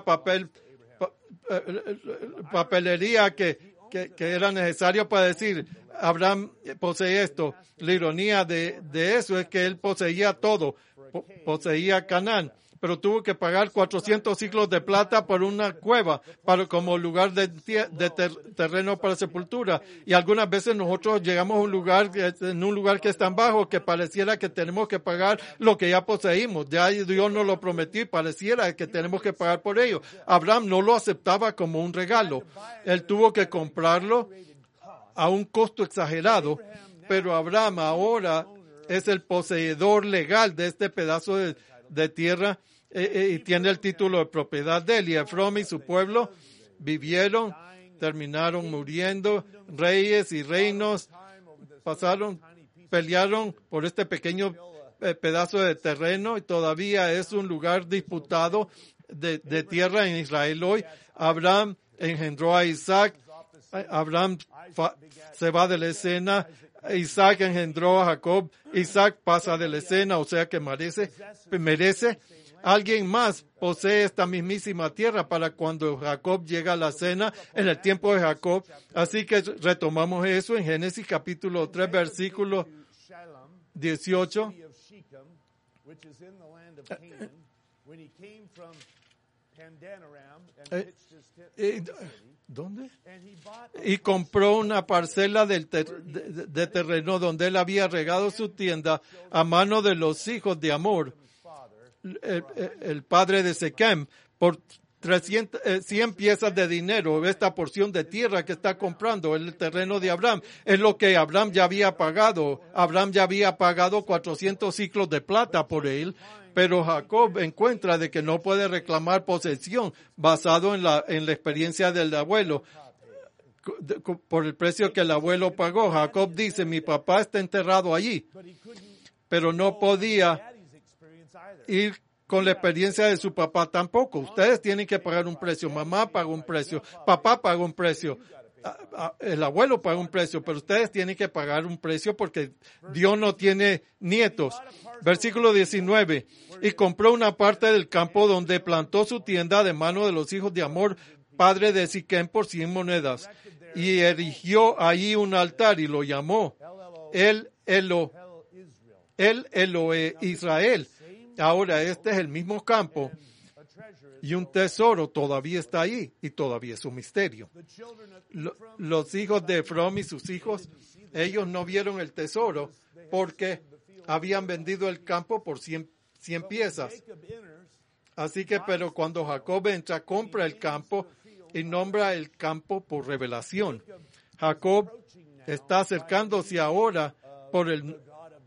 papelería que era necesario para decir, Abraham posee esto. La ironía de eso es que él poseía todo, poseía Canaán, pero tuvo que pagar 400 ciclos de plata por una cueva como lugar de terreno para sepultura. Y algunas veces nosotros llegamos a un lugar que es tan bajo que pareciera que tenemos que pagar lo que ya poseímos. Ya Dios nos lo prometió y pareciera que tenemos que pagar por ello. Abraham no lo aceptaba como un regalo. Él tuvo que comprarlo a un costo exagerado, pero Abraham ahora es el poseedor legal de este pedazo de tierra y tiene el título de propiedad de él. Y Efrón y su pueblo terminaron muriendo, reyes y reinos pelearon por este pequeño pedazo de terreno y todavía es un lugar disputado de tierra en Israel hoy. Abraham engendró a Isaac, Abraham se va de la escena, Isaac engendró a Jacob, Isaac pasa de la escena, o sea que merece. Alguien más posee esta mismísima tierra para cuando Jacob llega a la cena en el tiempo de Jacob. Así que retomamos eso en Génesis capítulo 3, versículo 18. ¿Dónde? Y compró una parcela de terreno donde él había regado su tienda a mano de los hijos de Hamor, el padre de Sequem, por 100 piezas de dinero. Esta porción de tierra que está comprando, el terreno de Abraham, es lo que Abraham ya había pagado. Abraham ya había pagado 400 ciclos de plata por él, pero Jacob encuentra de que no puede reclamar posesión basado en la experiencia del abuelo. por el precio que el abuelo pagó. Jacob dice, mi papá está enterrado allí, pero no podía ir con la experiencia de su papá tampoco. Ustedes tienen que pagar un precio. Mamá pagó un precio, papá pagó un precio, el abuelo pagó un precio, pero ustedes tienen que pagar un precio porque Dios no tiene nietos. Versículo 19. Y compró una parte del campo donde plantó su tienda de mano de los hijos de Hamor, padre de Siquem, por 100 monedas. Y erigió allí un altar y lo llamó El Elohe Israel. Ahora este es el mismo campo y un tesoro todavía está ahí y todavía es un misterio. Los hijos de Efrón y sus hijos, ellos no vieron el tesoro porque habían vendido el campo por 100 piezas. Así que, pero cuando Jacob entra, compra el campo y nombra el campo por revelación. Jacob está acercándose ahora por el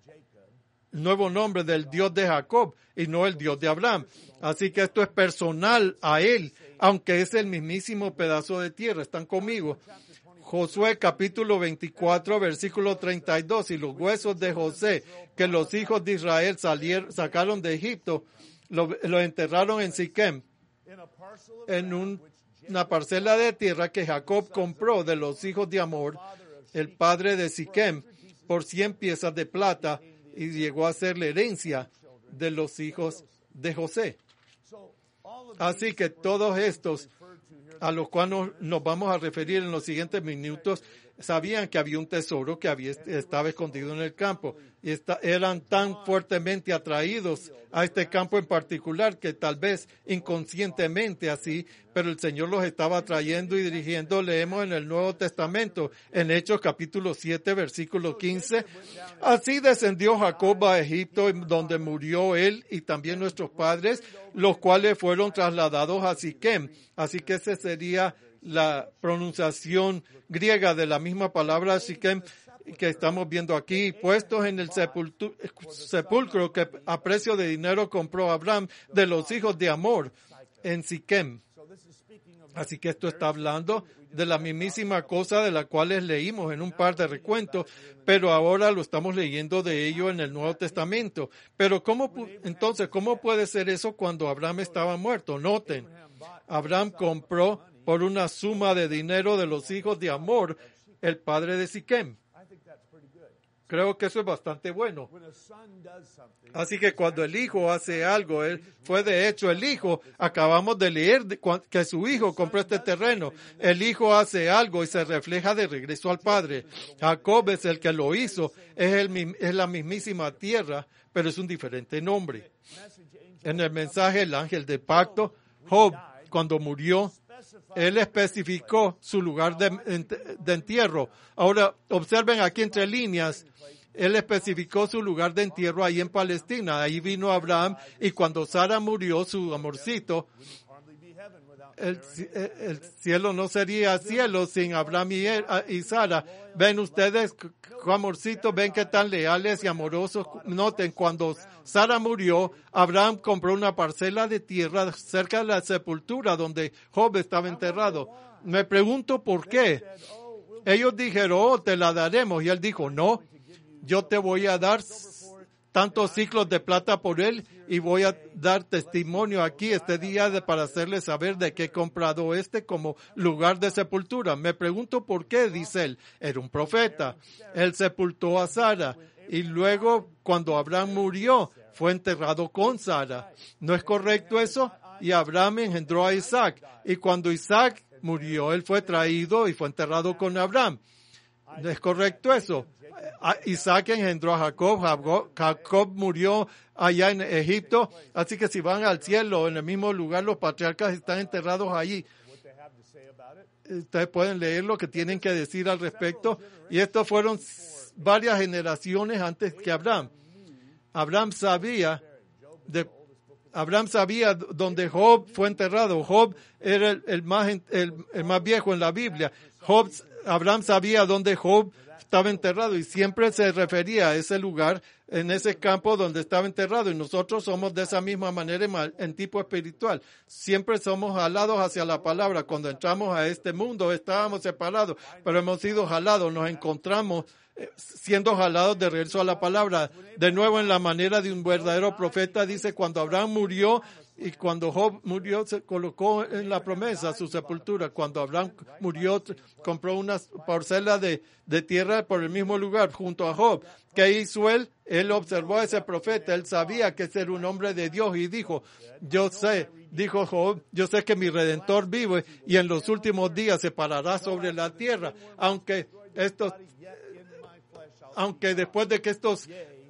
nuevo nombre del Dios de Jacob y no el Dios de Abraham. Así que esto es personal a él, aunque es el mismísimo pedazo de tierra. ¿Están conmigo? Josué capítulo 24, versículo 32. Y los huesos de José que los hijos de Israel sacaron de Egipto, lo enterraron en Siquem, en una parcela de tierra que Jacob compró de los hijos de Hamor, el padre de Siquem, por 100 piezas de plata, y llegó a ser la herencia de los hijos de José. Así que todos estos, a los cuales nos vamos a referir en los siguientes minutos, sabían que había un tesoro que estaba escondido en el campo y eran tan fuertemente atraídos a este campo en particular que tal vez inconscientemente así, pero el Señor los estaba trayendo y dirigiendo. Leemos en el Nuevo Testamento, en Hechos capítulo 7, versículo 15. Así descendió Jacob a Egipto, donde murió él y también nuestros padres, los cuales fueron trasladados a Siquem. Así que esa sería la pronunciación griega de la misma palabra Siquem que estamos viendo aquí, puestos en el sepulcro que a precio de dinero compró Abraham de los hijos de Hamor en Siquem. Así que esto está hablando de la mismísima cosa de la cual leímos en un par de recuentos, pero ahora lo estamos leyendo de ello en el Nuevo Testamento. Pero ¿cómo puede ser eso cuando Abraham estaba muerto? Noten, Abraham compró por una suma de dinero de los hijos de Hamor, el padre de Siquem. Creo que eso es bastante bueno. Así que cuando el hijo hace algo, él fue de hecho el hijo. Acabamos de leer que su hijo compró este terreno. El hijo hace algo y se refleja de regreso al padre. Jacob es el que lo hizo. Es la mismísima tierra, pero es un diferente nombre. En el mensaje, el ángel de pacto, Job, cuando murió, él especificó su lugar de entierro. Ahora, observen aquí entre líneas, él especificó su lugar de entierro ahí en Palestina. Ahí vino Abraham y cuando Sara murió, su amorcito, el cielo no sería cielo sin Abraham y Sara. Ven ustedes, amorcitos, ven qué tan leales y amorosos. Noten, cuando Sara murió, Abraham compró una parcela de tierra cerca de la sepultura donde Job estaba enterrado. Me pregunto por qué. Ellos dijeron, te la daremos. Y él dijo, no, yo te voy a dar tantos ciclos de plata por él y voy a dar testimonio aquí este día para hacerles saber de que he comprado como lugar de sepultura. Me pregunto por qué, dice él. Era un profeta. Él sepultó a Sara y luego cuando Abraham murió fue enterrado con Sara. ¿No es correcto eso? Y Abraham engendró a Isaac y cuando Isaac murió él fue traído y fue enterrado con Abraham. ¿No es correcto eso? Isaac engendró a Jacob. Jacob murió allá en Egipto. Así que si van al cielo, en el mismo lugar, los patriarcas están enterrados allí. Ustedes pueden leer lo que tienen que decir al respecto. Y estos fueron varias generaciones antes que Abraham. Abraham sabía dónde Job fue enterrado. Job era el más viejo en la Biblia. Abraham sabía dónde Job estaba enterrado, y siempre se refería a ese lugar, en ese campo donde estaba enterrado, y nosotros somos de esa misma manera en tipo espiritual. Siempre somos jalados hacia la palabra. Cuando entramos a este mundo estábamos separados, pero hemos sido jalados, nos encontramos siendo jalados de regreso a la palabra. De nuevo, en la manera de un verdadero profeta, dice, cuando Abraham murió y cuando Job murió, se colocó en la promesa su sepultura. Cuando Abraham murió, compró una parcela de tierra por el mismo lugar junto a Job. ¿Qué hizo él? Él observó a ese profeta. Él sabía que ese era un hombre de Dios y dijo, yo sé, dijo Job, yo sé que mi Redentor vive y en los últimos días se parará sobre la tierra, aunque después de que estos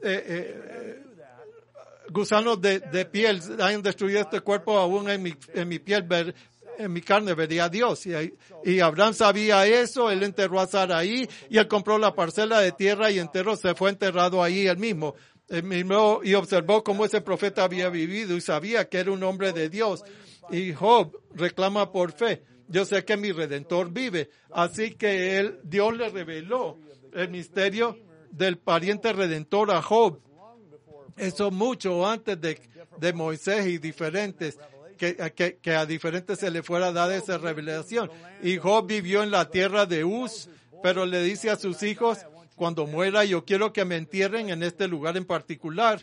gusanos de piel hayan destruido este cuerpo, aún en mi piel, en mi carne vería a Dios. Y Abraham sabía eso, él enterró a Sara ahí, y él compró la parcela de tierra y se fue enterrado ahí él mismo. Y observó cómo ese profeta había vivido y sabía que era un hombre de Dios. Y Job reclama por fe, yo sé que mi Redentor vive. Así que Dios le reveló el misterio del pariente redentor a Job. Eso mucho antes de Moisés y diferentes, que a diferentes se le fuera dada esa revelación. Y Job vivió en la tierra de Uz, pero le dice a sus hijos, cuando muera yo quiero que me entierren en este lugar en particular,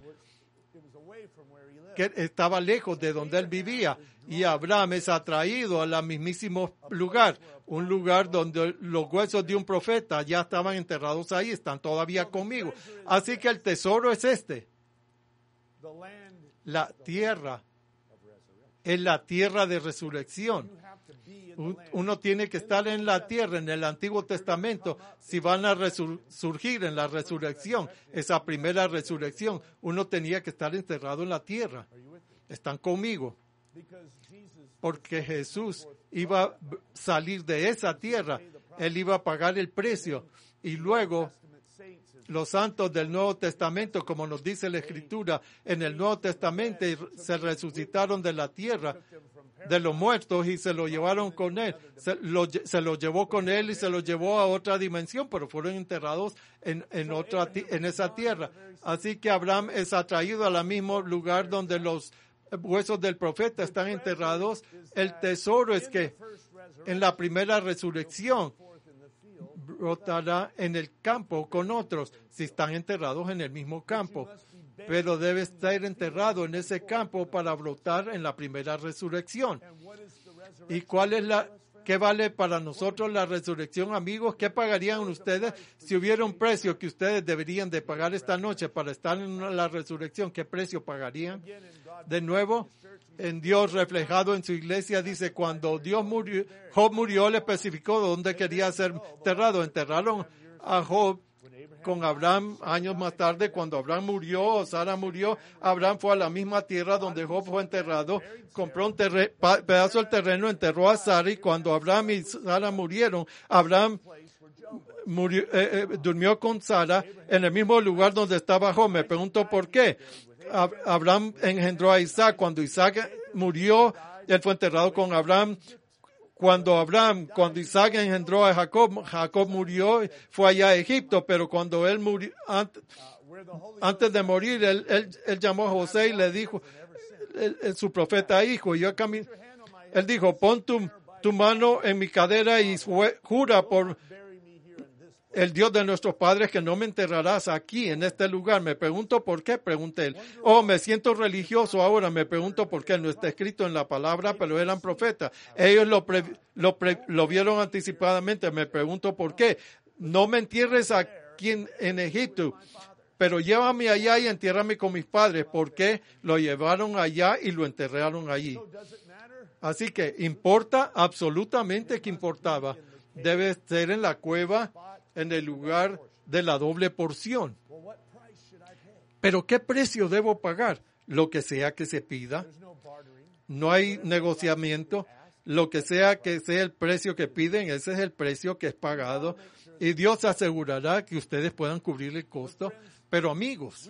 que estaba lejos de donde él vivía. Y Abraham es atraído al mismísimo lugar, un lugar donde los huesos de un profeta ya estaban enterrados ahí, están todavía conmigo. Así que el tesoro es la tierra, es la tierra de resurrección. Uno tiene que estar en la tierra, en el Antiguo Testamento, si van a surgir en la resurrección, esa primera resurrección, uno tenía que estar enterrado en la tierra. ¿Están conmigo? Porque Jesús iba a salir de esa tierra, Él iba a pagar el precio, y luego los santos del Nuevo Testamento, como nos dice la Escritura, en el Nuevo Testamento se resucitaron de la tierra, de los muertos, y se lo llevaron con Él. Se lo llevó con Él y se lo llevó a otra dimensión, pero fueron enterrados en esa tierra. Así que Abraham es atraído al mismo lugar donde los huesos del profeta están enterrados. El tesoro es que en la primera resurrección brotará en el campo con otros, si están enterrados en el mismo campo. Pero debe estar enterrado en ese campo para brotar en la primera resurrección. ¿Y qué vale para nosotros la resurrección, amigos? ¿Qué pagarían ustedes si hubiera un precio que ustedes deberían de pagar esta noche para estar en la resurrección? ¿Qué precio pagarían? De nuevo, en Dios reflejado en su iglesia, dice, cuando Job murió, le especificó dónde quería ser enterrado. Enterraron a Job con Abraham años más tarde. Cuando Abraham murió, Sara murió, Abraham fue a la misma tierra donde Job fue enterrado, compró un pedazo del terreno, enterró a Sara, y cuando Abraham y Sara murieron, Abraham durmió con Sara en el mismo lugar donde estaba Job. Me pregunto por qué. Abraham engendró a Isaac. Cuando Isaac murió, él fue enterrado con Abraham. Cuando Isaac engendró a Jacob murió, fue allá a Egipto, pero cuando él murió, antes de morir, él llamó a José y le dijo, su profeta hijo, él dijo, pon tu mano en mi cadera y jura por el Dios de nuestros padres que no me enterrarás aquí, en este lugar. Me pregunto por qué, pregunté él. Me siento religioso ahora, me pregunto por qué. No está escrito en la palabra, pero eran profetas. Ellos lo vieron anticipadamente, me pregunto por qué. No me entierres aquí en Egipto, pero llévame allá y entiérrame con mis padres. ¿Por qué? Lo llevaron allá y lo enterraron allí. Así que importa, absolutamente que importaba. Debe ser en la cueva, en el lugar de la doble porción. Pero ¿qué precio debo pagar? Lo que sea que se pida. No hay negociamiento. Lo que sea el precio que piden, ese es el precio que es pagado. Y Dios asegurará que ustedes puedan cubrir el costo. Pero amigos,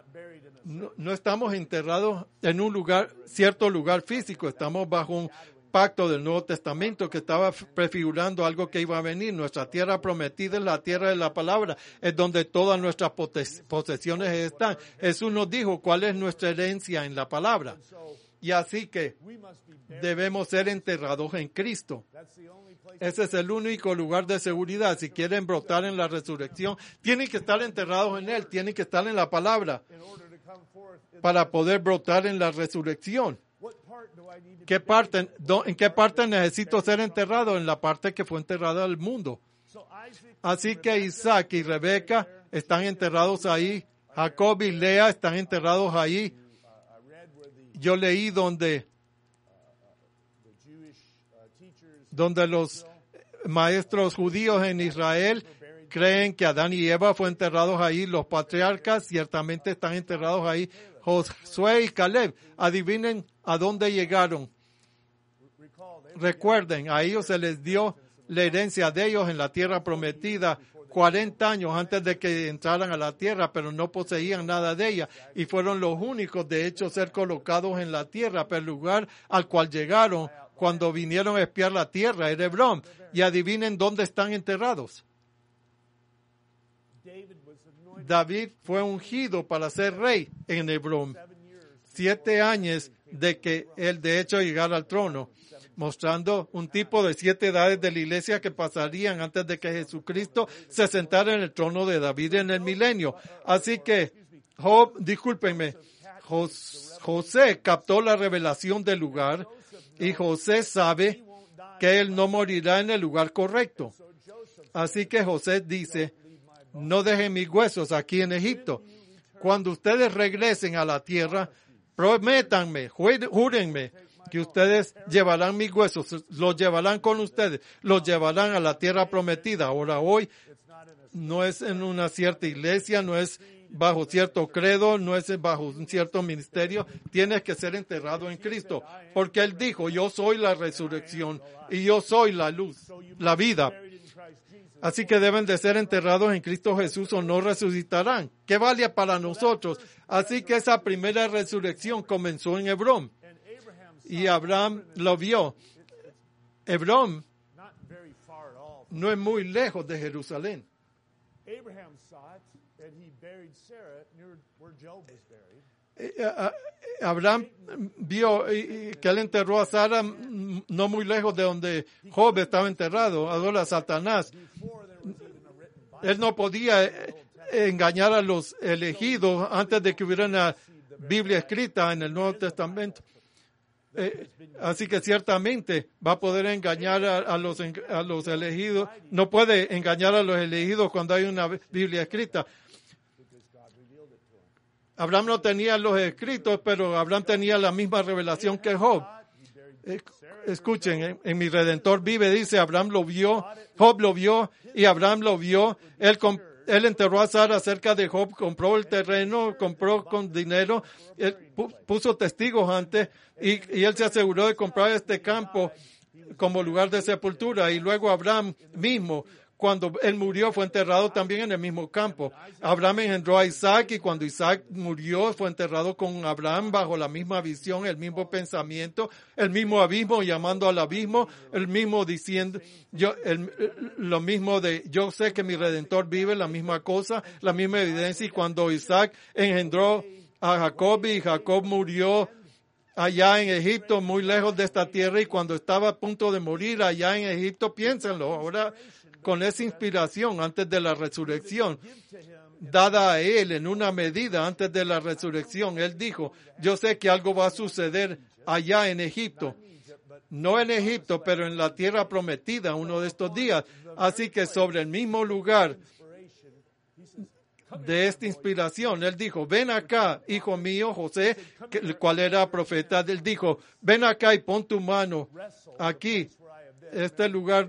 no estamos enterrados en un cierto lugar físico. Estamos bajo un pacto del Nuevo Testamento que estaba prefigurando algo que iba a venir. Nuestra tierra prometida es la tierra de la palabra, es donde todas nuestras posesiones están. Jesús nos dijo cuál es nuestra herencia en la palabra. Y así que debemos ser enterrados en Cristo. Ese es el único lugar de seguridad. Si quieren brotar en la resurrección, tienen que estar enterrados en Él, tienen que estar en la palabra para poder brotar en la resurrección. ¿En qué parte necesito ser enterrado? En la parte que fue enterrada al mundo. Así que Isaac y Rebeca están enterrados ahí. Jacob y Lea están enterrados ahí. Yo leí donde los maestros judíos en Israel creen que Adán y Eva fueron enterrados ahí. Los patriarcas ciertamente están enterrados ahí. Josué y Caleb, adivinen a dónde llegaron. Recuerden, a ellos se les dio la herencia de ellos en la tierra prometida 40 años antes de que entraran a la tierra, pero no poseían nada de ella y fueron los únicos, de hecho, ser colocados en la tierra. Pero el lugar al cual llegaron cuando vinieron a espiar la tierra era Hebrón. Y adivinen dónde están enterrados. David fue ungido para ser rey en Hebrón. 7 años de que él de hecho llegara al trono, mostrando un tipo de 7 edades de la iglesia que pasarían antes de que Jesucristo se sentara en el trono de David en el milenio. Así que José captó la revelación del lugar y José sabe que él no morirá en el lugar correcto. Así que José dice, no dejen mis huesos aquí en Egipto. Cuando ustedes regresen a la tierra, prométanme, júrenme que ustedes llevarán mis huesos, los llevarán con ustedes, los llevarán a la tierra prometida. Ahora hoy no es en una cierta iglesia, no es bajo cierto credo, no es bajo un cierto ministerio. Tienes que ser enterrado en Cristo, porque Él dijo, yo soy la resurrección y yo soy la luz, la vida. Así que deben de ser enterrados en Cristo Jesús o no resucitarán. ¿Qué vale para nosotros? Así que esa primera resurrección comenzó en Hebrón. Y Abraham lo vio. Hebrón no es muy lejos de Jerusalén. Abraham vio que él enterró a Sara no muy lejos de donde Job estaba enterrado. Adora a Satanás. Él no podía engañar a los elegidos antes de que hubiera una Biblia escrita en el Nuevo Testamento. Así que ciertamente va a poder engañar a los elegidos. No puede engañar a los elegidos cuando hay una Biblia escrita. Abraham no tenía los escritos, pero Abraham tenía la misma revelación que Job. Escuchen, en Mi Redentor Vive dice, Abraham lo vio, Job lo vio y Abraham lo vio. Él enterró a Sara cerca de Job, compró el terreno, compró con dinero, él puso testigos antes y él se aseguró de comprar este campo como lugar de sepultura. Y luego Abraham mismo, cuando él murió, fue enterrado también en el mismo campo. Abraham engendró a Isaac y cuando Isaac murió, fue enterrado con Abraham bajo la misma visión, el mismo pensamiento, el mismo abismo llamando al abismo, el mismo diciendo, lo mismo de yo sé que mi Redentor vive, la misma cosa, la misma evidencia. Y cuando Isaac engendró a Jacob y Jacob murió allá en Egipto, muy lejos de esta tierra, y cuando estaba a punto de morir allá en Egipto, piénsenlo, ahora con esa inspiración antes de la resurrección, dada a él en una medida antes de la resurrección, él dijo, yo sé que algo va a suceder allá en Egipto. No en Egipto, pero en la tierra prometida uno de estos días. Así que sobre el mismo lugar de esta inspiración, él dijo, ven acá, hijo mío, José, el cual era profeta, él dijo, ven acá y pon tu mano aquí, este lugar,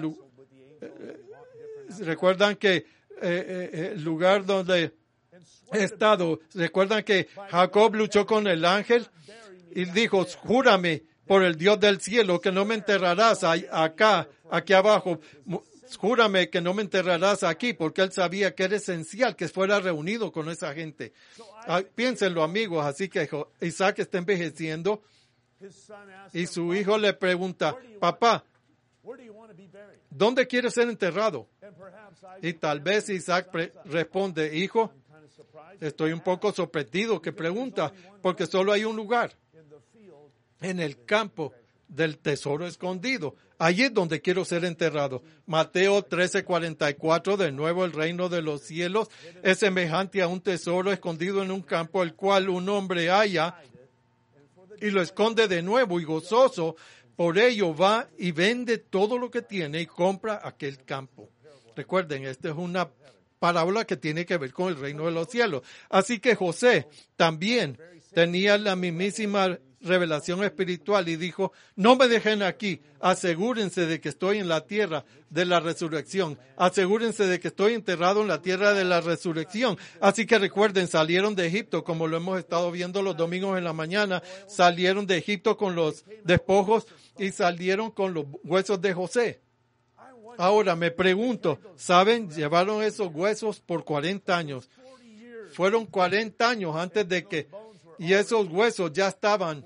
recuerdan que el lugar donde he estado, recuerdan que Jacob luchó con el ángel y dijo, júrame por el Dios del cielo que no me enterrarás aquí abajo, júrame que no me enterrarás aquí, porque él sabía que era esencial que fuera reunido con esa gente. Piénsenlo, amigos, así que Isaac está envejeciendo Y su hijo le pregunta, papá, ¿dónde quieres ser enterrado? Y tal vez Isaac responde, hijo, estoy un poco sorprendido que pregunta, porque solo hay un lugar, en el campo del tesoro escondido. Allí es donde quiero ser enterrado. Mateo 13:44, de nuevo el reino de los cielos es semejante a un tesoro escondido en un campo, el cual un hombre halla y lo esconde de nuevo y gozoso. Por ello va y vende todo lo que tiene y compra aquel campo. Recuerden, esta es una parábola que tiene que ver con el reino de los cielos. Así que José también tenía la mismísima revelación espiritual y dijo, no me dejen aquí, asegúrense de que estoy en la tierra de la resurrección, asegúrense de que estoy enterrado en la tierra de la resurrección. Así que recuerden, salieron de Egipto, como lo hemos estado viendo los domingos en la mañana, salieron de Egipto con los despojos y salieron con los huesos de José. Ahora me pregunto, ¿saben? Llevaron esos huesos por 40 años. Fueron 40 años antes de que, y esos huesos ya estaban,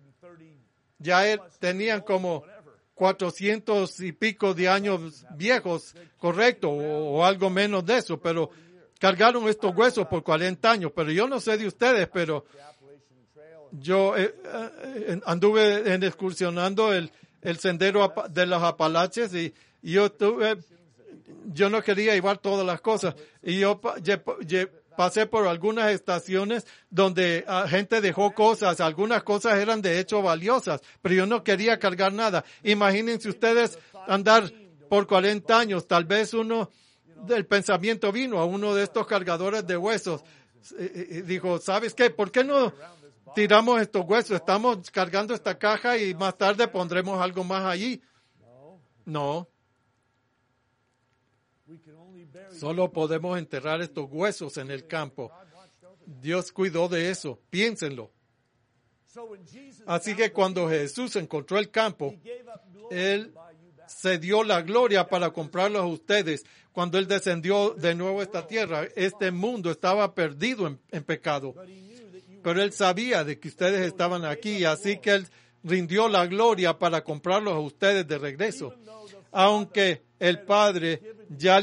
tenían como 400 y pico de años viejos, correcto, o algo menos de eso, pero cargaron estos huesos por 40 años. Pero yo no sé de ustedes, pero yo anduve excursionando el sendero de los Apalaches y yo no quería llevar todas las cosas. Y yo pasé por algunas estaciones donde gente dejó cosas. Algunas cosas eran de hecho valiosas, pero yo no quería cargar nada. Imagínense ustedes andar por 40 años. Tal vez uno del pensamiento vino a uno de estos cargadores de huesos. Y dijo, ¿sabes qué? ¿Por qué no tiramos estos huesos? Estamos cargando esta caja y más tarde pondremos algo más allí. No. Solo podemos enterrar estos huesos en el campo. Dios cuidó de eso. Piénsenlo. Así que cuando Jesús encontró el campo, Él se dio la gloria para comprarlos a ustedes. Cuando Él descendió de nuevo a esta tierra, este mundo estaba perdido en pecado. Pero Él sabía de que ustedes estaban aquí, así que Él rindió la gloria para comprarlos a ustedes de regreso. Aunque el Padre ya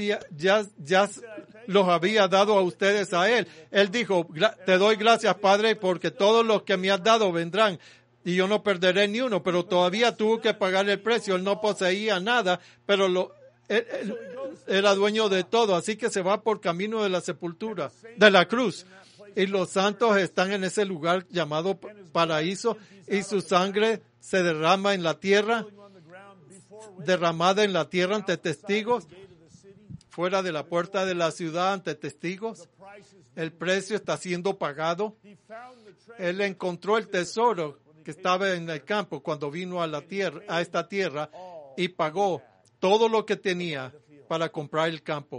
los había dado a ustedes a Él. Él dijo, te doy gracias, Padre, porque todos los que me has dado vendrán y yo no perderé ni uno, pero todavía tuvo que pagar el precio. Él no poseía nada, pero él era dueño de todo, así que se va por camino de la sepultura, de la cruz. Y los santos están en ese lugar llamado paraíso y su sangre se derrama en la tierra, derramada en la tierra ante testigos, fuera de la puerta de la ciudad ante testigos. El precio está siendo pagado. Él encontró el tesoro que estaba en el campo cuando vino a esta tierra y pagó todo lo que tenía para comprar el campo.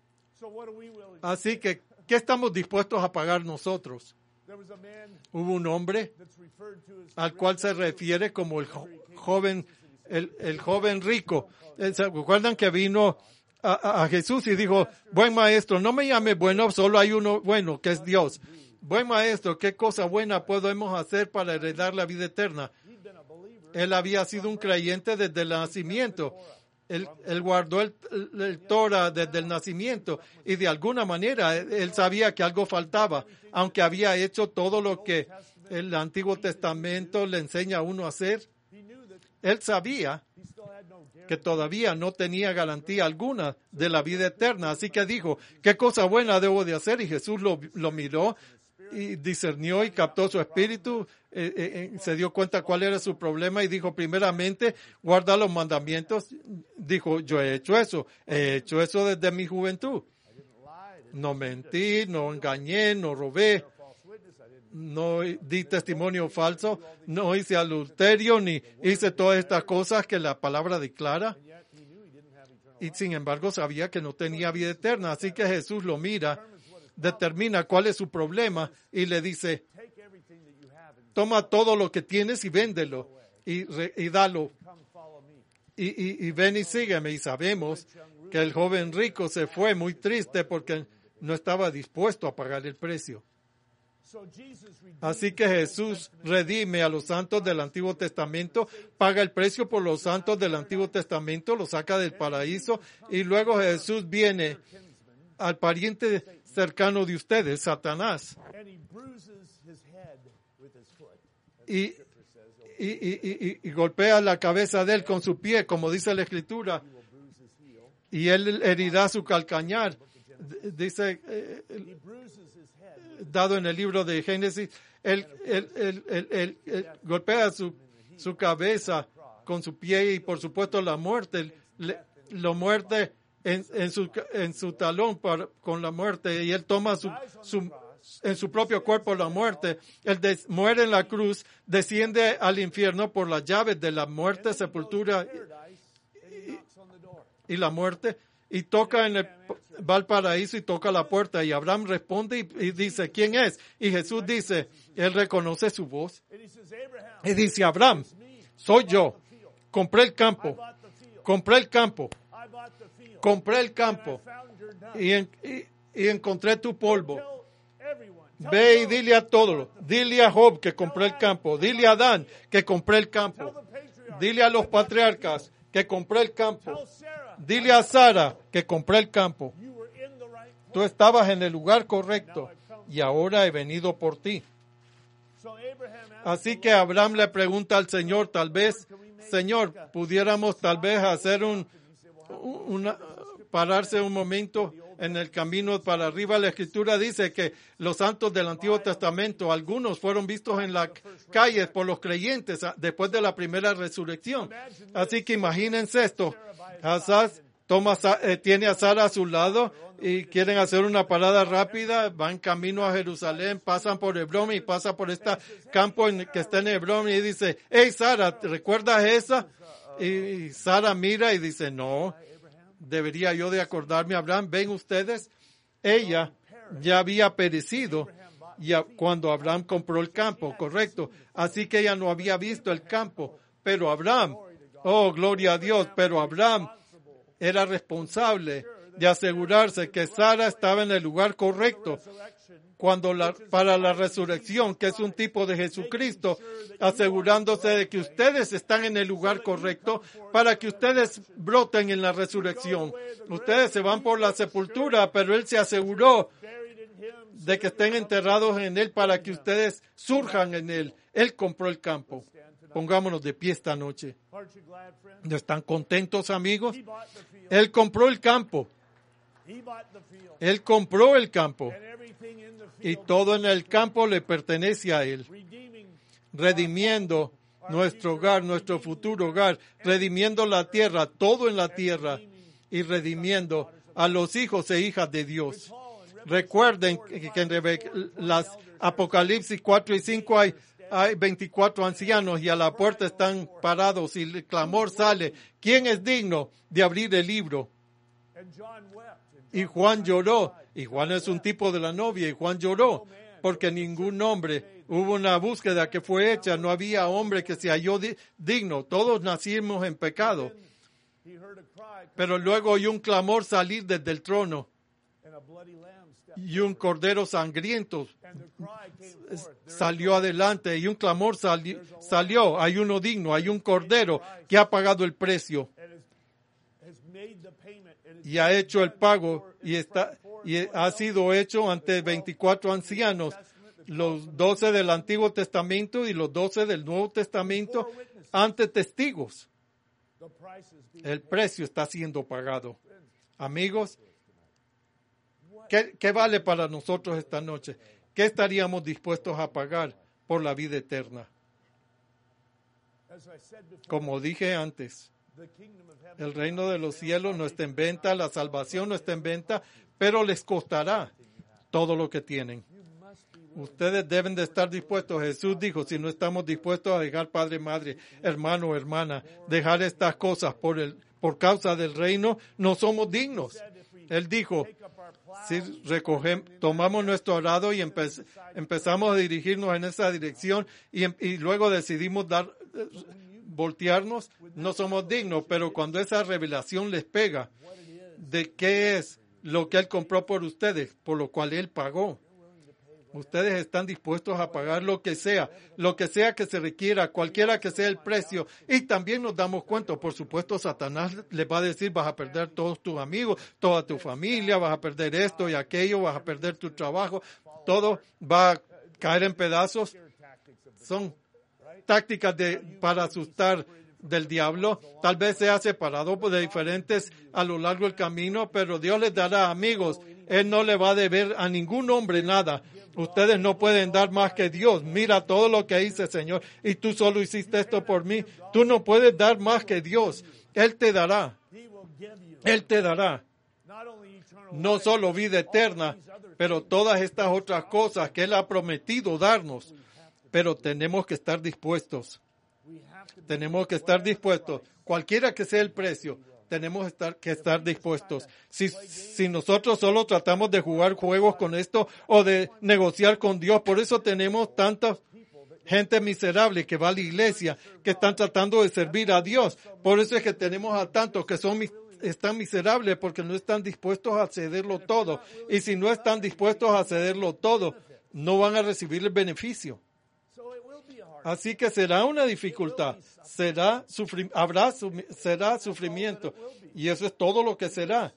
Así que, ¿qué estamos dispuestos a pagar nosotros? Hubo un hombre al cual se refiere como el joven rico. ¿Se acuerdan que vino a Jesús y dijo, buen maestro, no me llame bueno, solo hay uno bueno, que es Dios. Buen maestro, ¿qué cosa buena podemos hacer para heredar la vida eterna? Él había sido un creyente desde el nacimiento. Él guardó el Torah desde el nacimiento y de alguna manera él sabía que algo faltaba, aunque había hecho todo lo que el Antiguo Testamento le enseña a uno a hacer. Él sabía que todavía no tenía garantía alguna de la vida eterna, así que dijo, ¿qué cosa buena debo de hacer? Y Jesús lo miró y discernió y captó su espíritu, se dio cuenta cuál era su problema y dijo, primeramente, guarda los mandamientos. Dijo, yo he hecho eso desde mi juventud. No mentí, no engañé, no robé, no di testimonio falso, no hice adulterio, ni hice todas estas cosas que la palabra declara. Y sin embargo sabía que no tenía vida eterna. Así que Jesús lo mira, determina cuál es su problema y le dice, toma todo lo que tienes y véndelo y dalo. Y ven y sígueme. Y sabemos que el joven rico se fue muy triste porque no estaba dispuesto a pagar el precio. Así que Jesús redime a los santos del Antiguo Testamento, paga el precio por los santos del Antiguo Testamento, los saca del paraíso, y luego Jesús viene al pariente cercano de ustedes, Satanás, y golpea la cabeza de él con su pie, como dice la Escritura, y él herirá su calcañar. Dice, dado en el libro de Génesis, él golpea su cabeza con su pie, y por supuesto la muerte, lo muerde en su talón con la muerte, y él toma en su propio cuerpo la muerte. Él muere en la cruz, desciende al infierno por las llaves de la muerte, sepultura y la muerte, y va al paraíso y toca la puerta, y Abraham responde y dice, ¿quién es? Y Jesús dice, él reconoce su voz, y dice, Abraham, soy yo, compré el campo, y encontré tu polvo. Ve y dile a todos, dile a Job que compré el campo, dile a Adán que compré el campo, dile a los patriarcas que compré el campo, dile a Sara que compré el campo. Tú estabas en el lugar correcto y ahora he venido por ti. Así que Abraham le pregunta al Señor, tal vez, Señor, pudiéramos tal vez hacer pararse un momento en el camino para arriba. La Escritura dice que los santos del Antiguo Testamento, algunos fueron vistos en las calles por los creyentes después de la primera resurrección. Así que imagínense esto. Asaz tiene a Sara a su lado y quieren hacer una parada rápida, van camino a Jerusalén, pasan por Hebrón y pasa por este campo que está en Hebrón y dice, hey Sara, ¿te recuerdas esa? Y Sara mira y dice, no, debería yo de acordarme. Abraham, ven ustedes, ella ya había perecido cuando Abraham compró el campo, correcto. Así que ella no había visto el campo, pero Abraham, oh gloria a Dios, pero Abraham era responsable de asegurarse que Sara estaba en el lugar correcto para la resurrección, que es un tipo de Jesucristo, asegurándose de que ustedes están en el lugar correcto para que ustedes broten en la resurrección. Ustedes se van por la sepultura, pero Él se aseguró de que estén enterrados en Él para que ustedes surjan en Él. Él compró el campo. Pongámonos de pie esta noche. ¿No están contentos, amigos? Él compró el campo. Él compró el campo. Y todo en el campo le pertenece a Él. Redimiendo nuestro hogar, nuestro futuro hogar. Redimiendo la tierra, todo en la tierra. Y redimiendo a los hijos e hijas de Dios. Recuerden que en las Apocalipsis 4 y 5 hay 24 ancianos y a la puerta están parados y el clamor sale. ¿Quién es digno de abrir el libro? Y Juan lloró. Y Juan es un tipo de la novia. Y Juan lloró porque ningún hombre, hubo una búsqueda que fue hecha. No había hombre que se halló digno. Todos nacimos en pecado. Pero luego oyó un clamor salir desde el trono. Y un cordero sangriento salió adelante y un clamor salió. Hay uno digno, hay un cordero que ha pagado el precio y ha hecho el pago y ha sido hecho ante 24 ancianos, los 12 del Antiguo Testamento y los 12 del Nuevo Testamento, ante testigos. El precio está siendo pagado. Amigos, ¿qué vale para nosotros esta noche? ¿Qué estaríamos dispuestos a pagar por la vida eterna? Como dije antes, el reino de los cielos no está en venta, la salvación no está en venta, pero les costará todo lo que tienen. Ustedes deben de estar dispuestos. Jesús dijo, si no estamos dispuestos a dejar padre, madre, hermano o hermana, dejar estas cosas por causa del reino, no somos dignos. Él dijo, si tomamos nuestro arado y empezamos a dirigirnos en esa dirección y luego decidimos voltearnos, no somos dignos. Pero cuando esa revelación les pega de qué es lo que Él compró por ustedes, por lo cual Él pagó, Ustedes están dispuestos a pagar lo que sea que se requiera, cualquiera que sea el precio. Y también nos damos cuenta, por supuesto, Satanás les va a decir, vas a perder todos tus amigos, toda tu familia, vas a perder esto y aquello, vas a perder tu trabajo, todo va a caer en pedazos. Son tácticas para asustar del diablo. Tal vez sea separado de diferentes a lo largo del camino, pero Dios les dará amigos. Él no le va a deber a ningún hombre nada. Ustedes no pueden dar más que Dios. Mira todo lo que hice, Señor, y tú solo hiciste esto por mí. Tú no puedes dar más que Dios. Él te dará. Él te dará. No solo vida eterna, pero todas estas otras cosas que Él ha prometido darnos. Pero tenemos que estar dispuestos. Tenemos que estar dispuestos. Cualquiera que sea el precio, tenemos que estar dispuestos. Si nosotros solo tratamos de jugar juegos con esto o de negociar con Dios, por eso tenemos tanta gente miserable que va a la iglesia, que están tratando de servir a Dios. Por eso es que tenemos a tantos que están miserables porque no están dispuestos a cederlo todo. Y si no están dispuestos a cederlo todo, no van a recibir el beneficio. Así que será una dificultad, será sufrimiento, y eso es todo lo que será.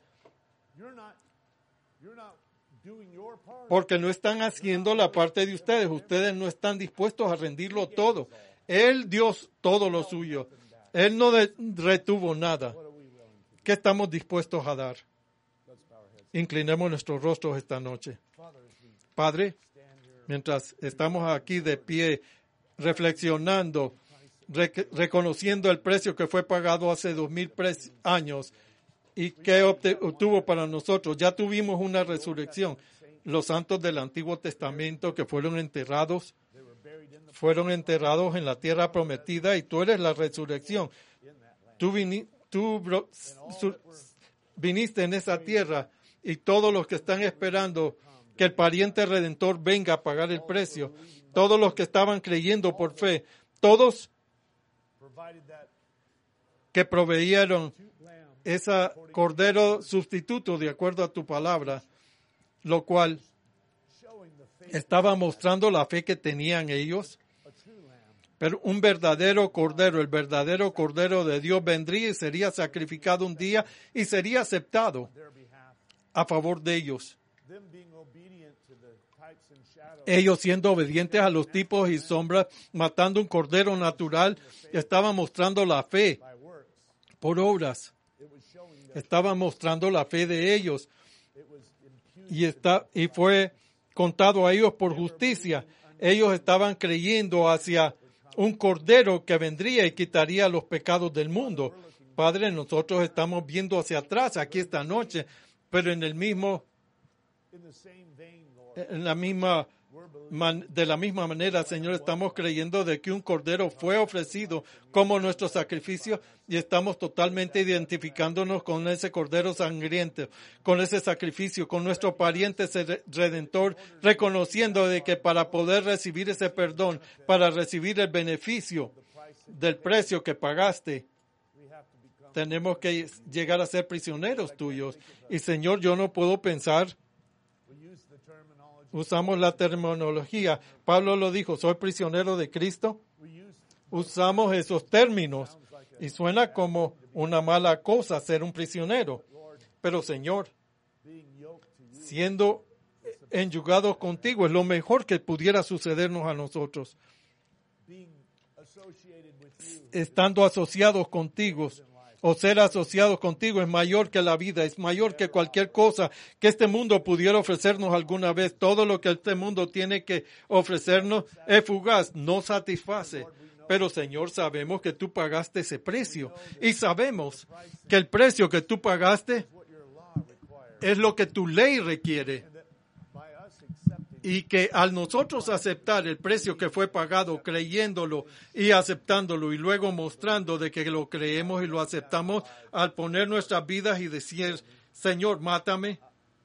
Porque no están haciendo la parte de ustedes. Ustedes no están dispuestos a rendirlo todo. Él dio todo lo suyo. Él no retuvo nada. ¿Qué estamos dispuestos a dar? Inclinemos nuestros rostros esta noche. Padre, mientras estamos aquí de pie, reflexionando, reconociendo el precio que fue pagado hace 2000 años y que obtuvo para nosotros. Ya tuvimos una resurrección. Los santos del Antiguo Testamento que fueron enterrados en la tierra prometida, y tú eres la resurrección. Tú viniste en esa tierra, y todos los que están esperando que el pariente redentor venga a pagar el precio, todos los que estaban creyendo por fe, todos que proveyeron ese cordero sustituto de acuerdo a tu palabra, lo cual estaba mostrando la fe que tenían ellos. Pero un verdadero cordero, el verdadero cordero de Dios vendría y sería sacrificado un día y sería aceptado a favor de ellos. Ellos siendo obedientes a los tipos y sombras, matando un cordero natural, estaban mostrando la fe por obras. Estaban mostrando la fe de ellos. Y fue contado a ellos por justicia. Ellos estaban creyendo hacia un cordero que vendría y quitaría los pecados del mundo. Padre, nosotros estamos viendo hacia atrás aquí esta noche, pero de la misma manera, Señor, estamos creyendo de que un cordero fue ofrecido como nuestro sacrificio, y estamos totalmente identificándonos con ese cordero sangriento, con ese sacrificio, con nuestro pariente redentor, reconociendo de que para poder recibir ese perdón, para recibir el beneficio del precio que pagaste, tenemos que llegar a ser prisioneros tuyos. Y Señor, yo no puedo pensar. Usamos la terminología. Pablo lo dijo, soy prisionero de Cristo. Usamos esos términos y suena como una mala cosa ser un prisionero. Pero Señor, siendo enyugados contigo es lo mejor que pudiera sucedernos a nosotros. Estando asociados contigo, o ser asociados contigo, es mayor que la vida, es mayor que cualquier cosa que este mundo pudiera ofrecernos alguna vez. Todo lo que este mundo tiene que ofrecernos es fugaz, no satisface. Pero Señor, sabemos que tú pagaste ese precio, y sabemos que el precio que tú pagaste es lo que tu ley requiere. Y que al nosotros aceptar el precio que fue pagado, creyéndolo y aceptándolo, y luego mostrando de que lo creemos y lo aceptamos, al poner nuestras vidas y decir, Señor, mátame.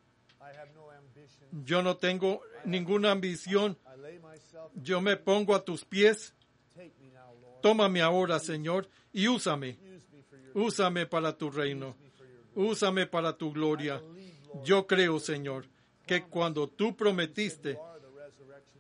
Yo no tengo ninguna ambición. Yo me pongo a tus pies. Tómame ahora, Señor, y úsame. Úsame para tu reino. Úsame para tu gloria. Yo creo, Señor, que cuando tú prometiste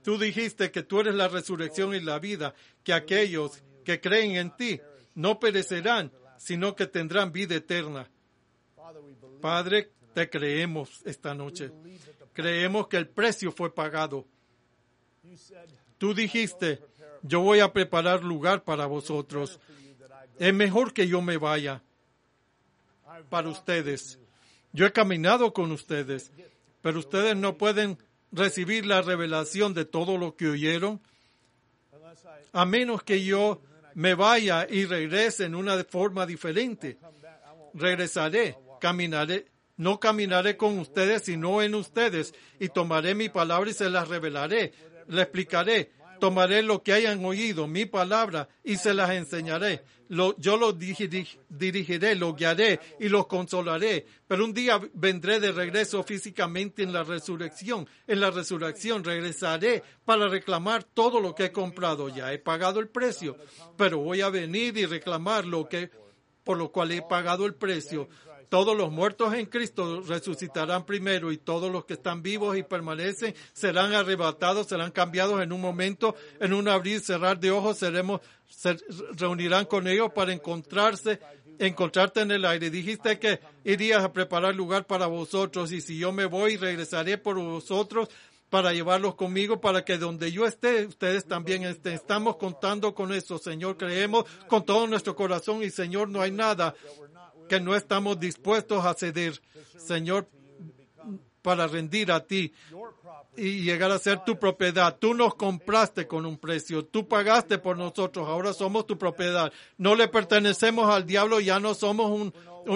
Tú dijiste que tú eres la resurrección y la vida, que aquellos que creen en ti no perecerán, sino que tendrán vida eterna. Padre, te creemos esta noche. Creemos que el precio fue pagado. Tú dijiste, yo voy a preparar lugar para vosotros. Es mejor que yo me vaya para ustedes. Yo he caminado con ustedes, pero ustedes no pueden recibir la revelación de todo lo que oyeron, a menos que yo me vaya y regrese en una forma diferente. Regresaré, caminaré, no caminaré con ustedes, sino en ustedes, y tomaré mi palabra y se las revelaré, le explicaré, tomaré lo que hayan oído, mi palabra, y se las enseñaré. Yo los dirigiré, los guiaré y los consolaré. Pero un día vendré de regreso físicamente en la resurrección. En la resurrección regresaré para reclamar todo lo que he comprado. Ya he pagado el precio, pero voy a venir y reclamar por lo cual he pagado el precio. Todos los muertos en Cristo resucitarán primero, y todos los que están vivos y permanecen serán arrebatados, serán cambiados en un momento, en un abrir y cerrar de ojos, se reunirán con ellos para encontrarte en el aire. Dijiste que irías a preparar lugar para vosotros, y si yo me voy, regresaré por vosotros para llevarlos conmigo, para que donde yo esté, ustedes también estén. Estamos contando con eso, Señor. Creemos con todo nuestro corazón, y Señor, no hay nada que no estamos dispuestos a ceder, Señor, para rendir a ti y llegar a ser tu propiedad. Tú nos compraste con un precio, tú pagaste por nosotros, ahora somos tu propiedad. No le pertenecemos al diablo, ya no somos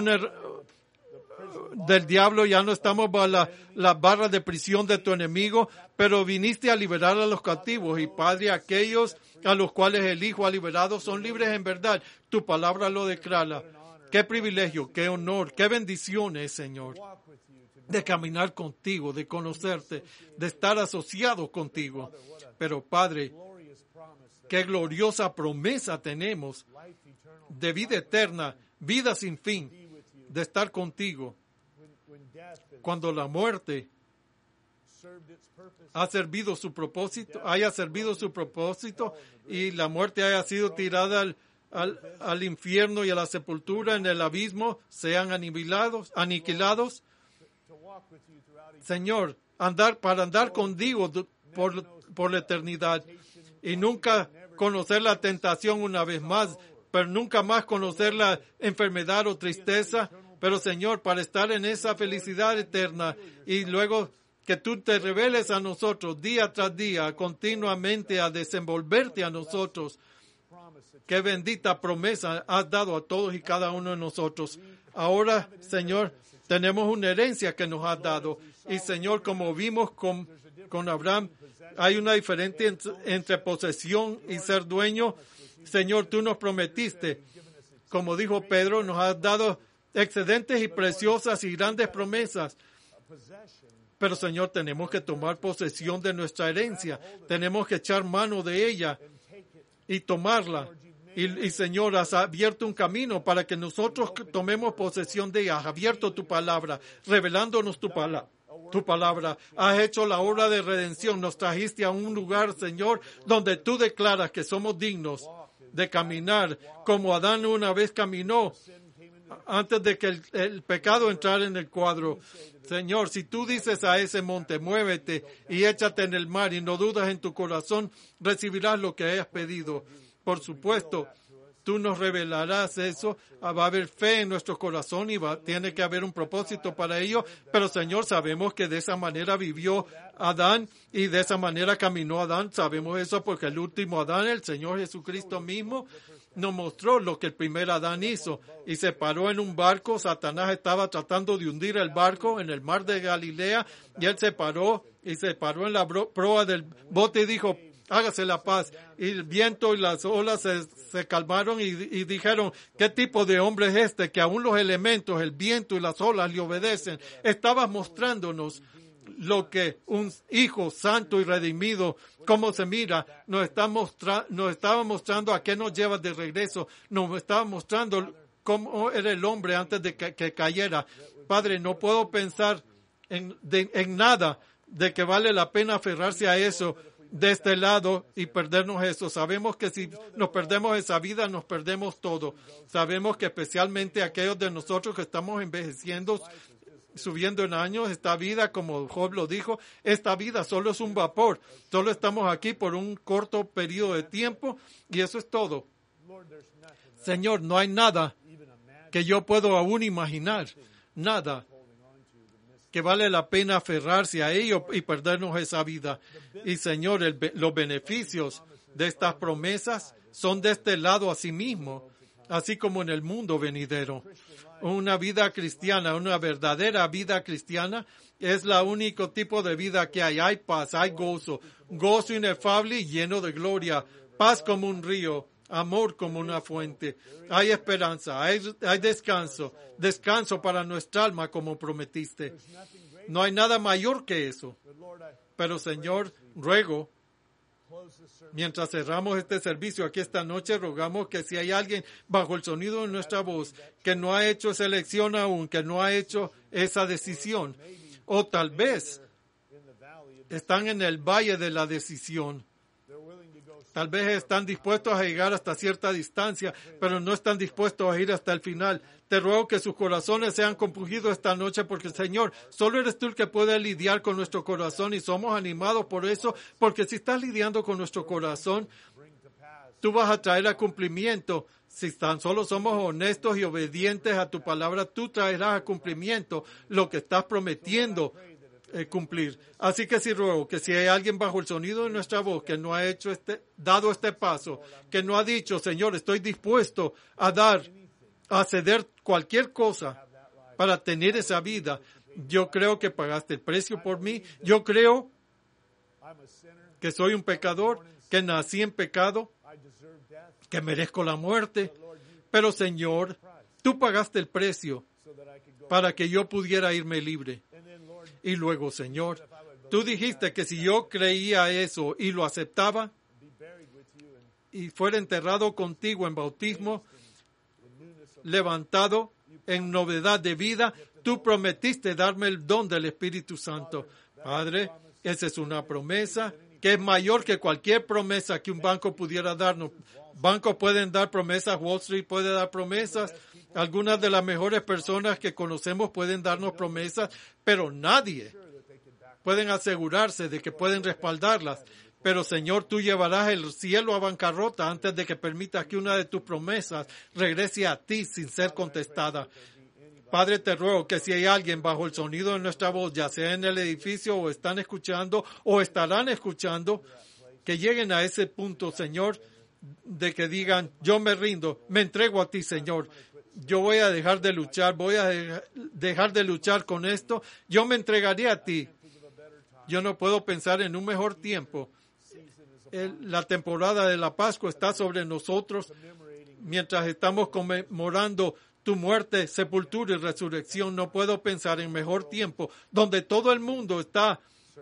del diablo, ya no estamos bajo la barra de prisión de tu enemigo, pero viniste a liberar a los cautivos, y Padre, aquellos a los cuales el Hijo ha liberado son libres en verdad. Tu palabra lo declara. Qué privilegio, qué honor, qué bendiciones, Señor, de caminar contigo, de conocerte, de estar asociado contigo. Pero, Padre, qué gloriosa promesa tenemos de vida eterna, vida sin fin, de estar contigo. Cuando la muerte haya servido su propósito, y la muerte haya sido tirada al infierno y a la sepultura, en el abismo, sean aniquilados. Señor, para andar contigo por la eternidad, y nunca conocer la tentación una vez más, pero nunca más conocer la enfermedad o tristeza, pero Señor, para estar en esa felicidad eterna, y luego que tú te reveles a nosotros día tras día, continuamente a desenvolverte a nosotros. Qué bendita promesa has dado a todos y cada uno de nosotros. Ahora, Señor, tenemos una herencia que nos has dado. Y, Señor, como vimos con Abraham, hay una diferencia entre posesión y ser dueño. Señor, tú nos prometiste, como dijo Pedro, nos has dado excedentes y preciosas y grandes promesas. Pero, Señor, tenemos que tomar posesión de nuestra herencia. Tenemos que echar mano de ella y tomarla. Y Señor, has abierto un camino para que nosotros tomemos posesión de ella. Has abierto tu palabra, revelándonos tu palabra. Has hecho la obra de redención. Nos trajiste a un lugar, Señor, donde tú declaras que somos dignos de caminar como Adán una vez caminó antes de que el pecado entrara en el cuadro. Señor, si tú dices a ese monte, muévete y échate en el mar, y no dudas en tu corazón, recibirás lo que hayas pedido. Por supuesto, tú nos revelarás eso. Va a haber fe en nuestro corazón y tiene que haber un propósito para ello. Pero, Señor, sabemos que de esa manera vivió Adán y de esa manera caminó Adán. Sabemos eso porque el último Adán, el Señor Jesucristo mismo, nos mostró lo que el primer Adán hizo, y se paró en un barco. Satanás estaba tratando de hundir el barco en el mar de Galilea, y él se paró en la proa del bote y dijo: hágase la paz. Y el viento y las olas se calmaron y dijeron: ¿qué tipo de hombre es este que aún los elementos, el viento y las olas le obedecen? Estabas mostrándonos lo que un hijo santo y redimido, cómo se mira. Nos estaba mostrando a qué nos lleva de regreso. Nos estaba mostrando cómo era el hombre antes de que cayera. Padre, no puedo pensar en nada de que vale la pena aferrarse a eso, de este lado y perdernos eso. Sabemos que si nos perdemos esa vida, nos perdemos todo. Sabemos que especialmente aquellos de nosotros que estamos envejeciendo, subiendo en años, esta vida, como Job lo dijo, esta vida solo es un vapor. Solo estamos aquí por un corto periodo de tiempo y eso es todo. Señor, no hay nada que yo puedo aún imaginar, nada que vale la pena aferrarse a ello y perdernos esa vida. Y Señor, los beneficios de estas promesas son de este lado a sí mismo, así como en el mundo venidero. Una vida cristiana, una verdadera vida cristiana, es la único tipo de vida que hay. Hay paz, hay gozo, gozo inefable y lleno de gloria, paz como un río, amor como una fuente. Hay esperanza, hay descanso, descanso para nuestra alma como prometiste. No hay nada mayor que eso. Pero Señor, ruego, mientras cerramos este servicio aquí esta noche, rogamos que si hay alguien bajo el sonido de nuestra voz que no ha hecho esa elección aún, que no ha hecho esa decisión, o tal vez están en el valle de la decisión, tal vez están dispuestos a llegar hasta cierta distancia, pero no están dispuestos a ir hasta el final. Te ruego que sus corazones sean compungidos esta noche, porque Señor, solo eres tú el que puede lidiar con nuestro corazón y somos animados por eso, porque si estás lidiando con nuestro corazón, tú vas a traer a cumplimiento. Si tan solo somos honestos y obedientes a tu palabra, tú traerás a cumplimiento lo que estás prometiendo cumplir. Así que sí ruego que si hay alguien bajo el sonido de nuestra voz que no ha hecho dado este paso, que no ha dicho, Señor, estoy dispuesto a ceder cualquier cosa para tener esa vida. Yo creo que pagaste el precio por mí. Yo creo que soy un pecador, que nací en pecado, que merezco la muerte. Pero Señor, tú pagaste el precio para que yo pudiera irme libre. Y luego, Señor, tú dijiste que si yo creía eso y lo aceptaba y fuera enterrado contigo en bautismo, levantado en novedad de vida, tú prometiste darme el don del Espíritu Santo. Padre, esa es una promesa que es mayor que cualquier promesa que un banco pudiera darnos. Bancos pueden dar promesas, Wall Street puede dar promesas, algunas de las mejores personas que conocemos pueden darnos promesas, pero nadie pueden asegurarse de que pueden respaldarlas. Pero Señor, tú llevarás el cielo a bancarrota antes de que permitas que una de tus promesas regrese a ti sin ser contestada. Padre, te ruego que si hay alguien bajo el sonido de nuestra voz, ya sea en el edificio o están escuchando o estarán escuchando, que lleguen a ese punto, Señor, de que digan, yo me rindo, me entrego a ti, Señor. Yo voy a dejar de luchar, voy a dejar de luchar con esto. Yo me entregaré a ti. Yo no puedo pensar en un mejor tiempo. La temporada de la Pascua está sobre nosotros mientras estamos conmemorando tu muerte, sepultura y resurrección. No puedo pensar en mejor tiempo donde todo el mundo está.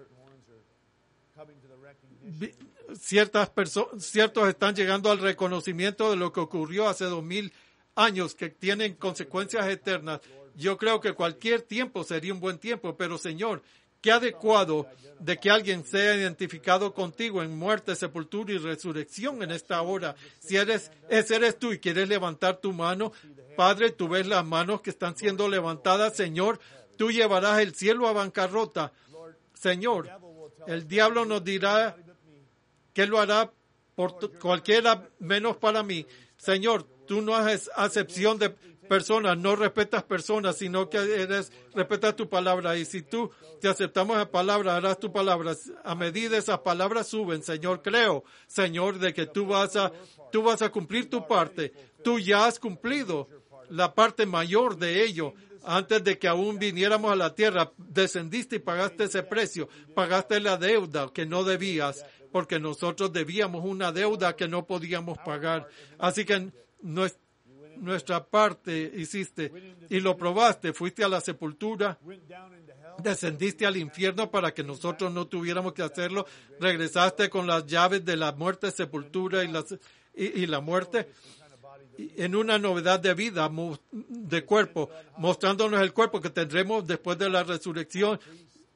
Ciertos están llegando al reconocimiento de lo que ocurrió hace 2000 años que tienen consecuencias eternas. Yo creo que cualquier tiempo sería un buen tiempo, pero Señor, qué adecuado de que alguien sea identificado contigo en muerte, sepultura y resurrección en esta hora. Si ese eres tú y quieres levantar tu mano, Padre, tú ves las manos que están siendo levantadas, Señor, tú llevarás el cielo a bancarrota. Señor, el diablo nos dirá que lo hará por cualquiera menos para mí. Señor, tú no haces acepción de personas, no respetas personas, sino que respetas tu palabra. Y si tú te aceptamos la palabra, harás tu palabra. A medida esas palabras suben, Señor, creo, Señor, de que tú vas a cumplir tu parte. Tú ya has cumplido la parte mayor de ello. Antes de que aún viniéramos a la tierra, descendiste y pagaste ese precio. Pagaste la deuda que no debías, porque nosotros debíamos una deuda que no podíamos pagar. Así que nuestra parte hiciste y lo probaste. Fuiste a la sepultura, descendiste al infierno para que nosotros no tuviéramos que hacerlo. Regresaste con las llaves de la muerte, sepultura y la muerte en una novedad de vida, de cuerpo, mostrándonos el cuerpo que tendremos después de la resurrección.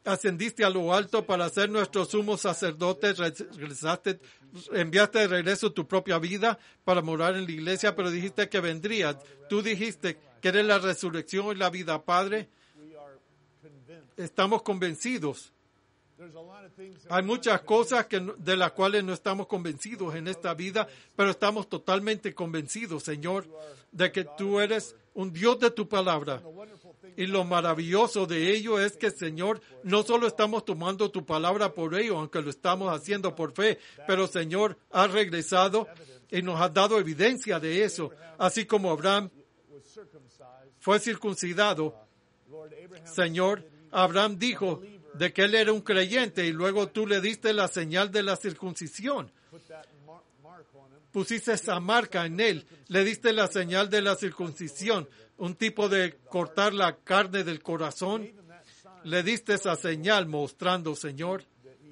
ascendiste a lo alto para ser nuestro sumo sacerdote, enviaste de regreso tu propia vida para morar en la iglesia, pero dijiste que vendrías. Tú dijiste que eres la resurrección y la vida, Padre. Estamos convencidos. Hay muchas cosas de las cuales no estamos convencidos en esta vida, pero estamos totalmente convencidos, Señor, de que tú eres un Dios de tu palabra. Y lo maravilloso de ello es que, Señor, no solo estamos tomando tu palabra por ello, aunque lo estamos haciendo por fe, pero, Señor, has regresado y nos has dado evidencia de eso. Así como Abraham fue circuncidado, Señor, Abraham dijo de que él era un creyente y luego tú le diste la señal de la circuncisión. Pusiste esa marca en él, le diste la señal de la circuncisión, un tipo de cortar la carne del corazón. Le diste esa señal mostrando, Señor,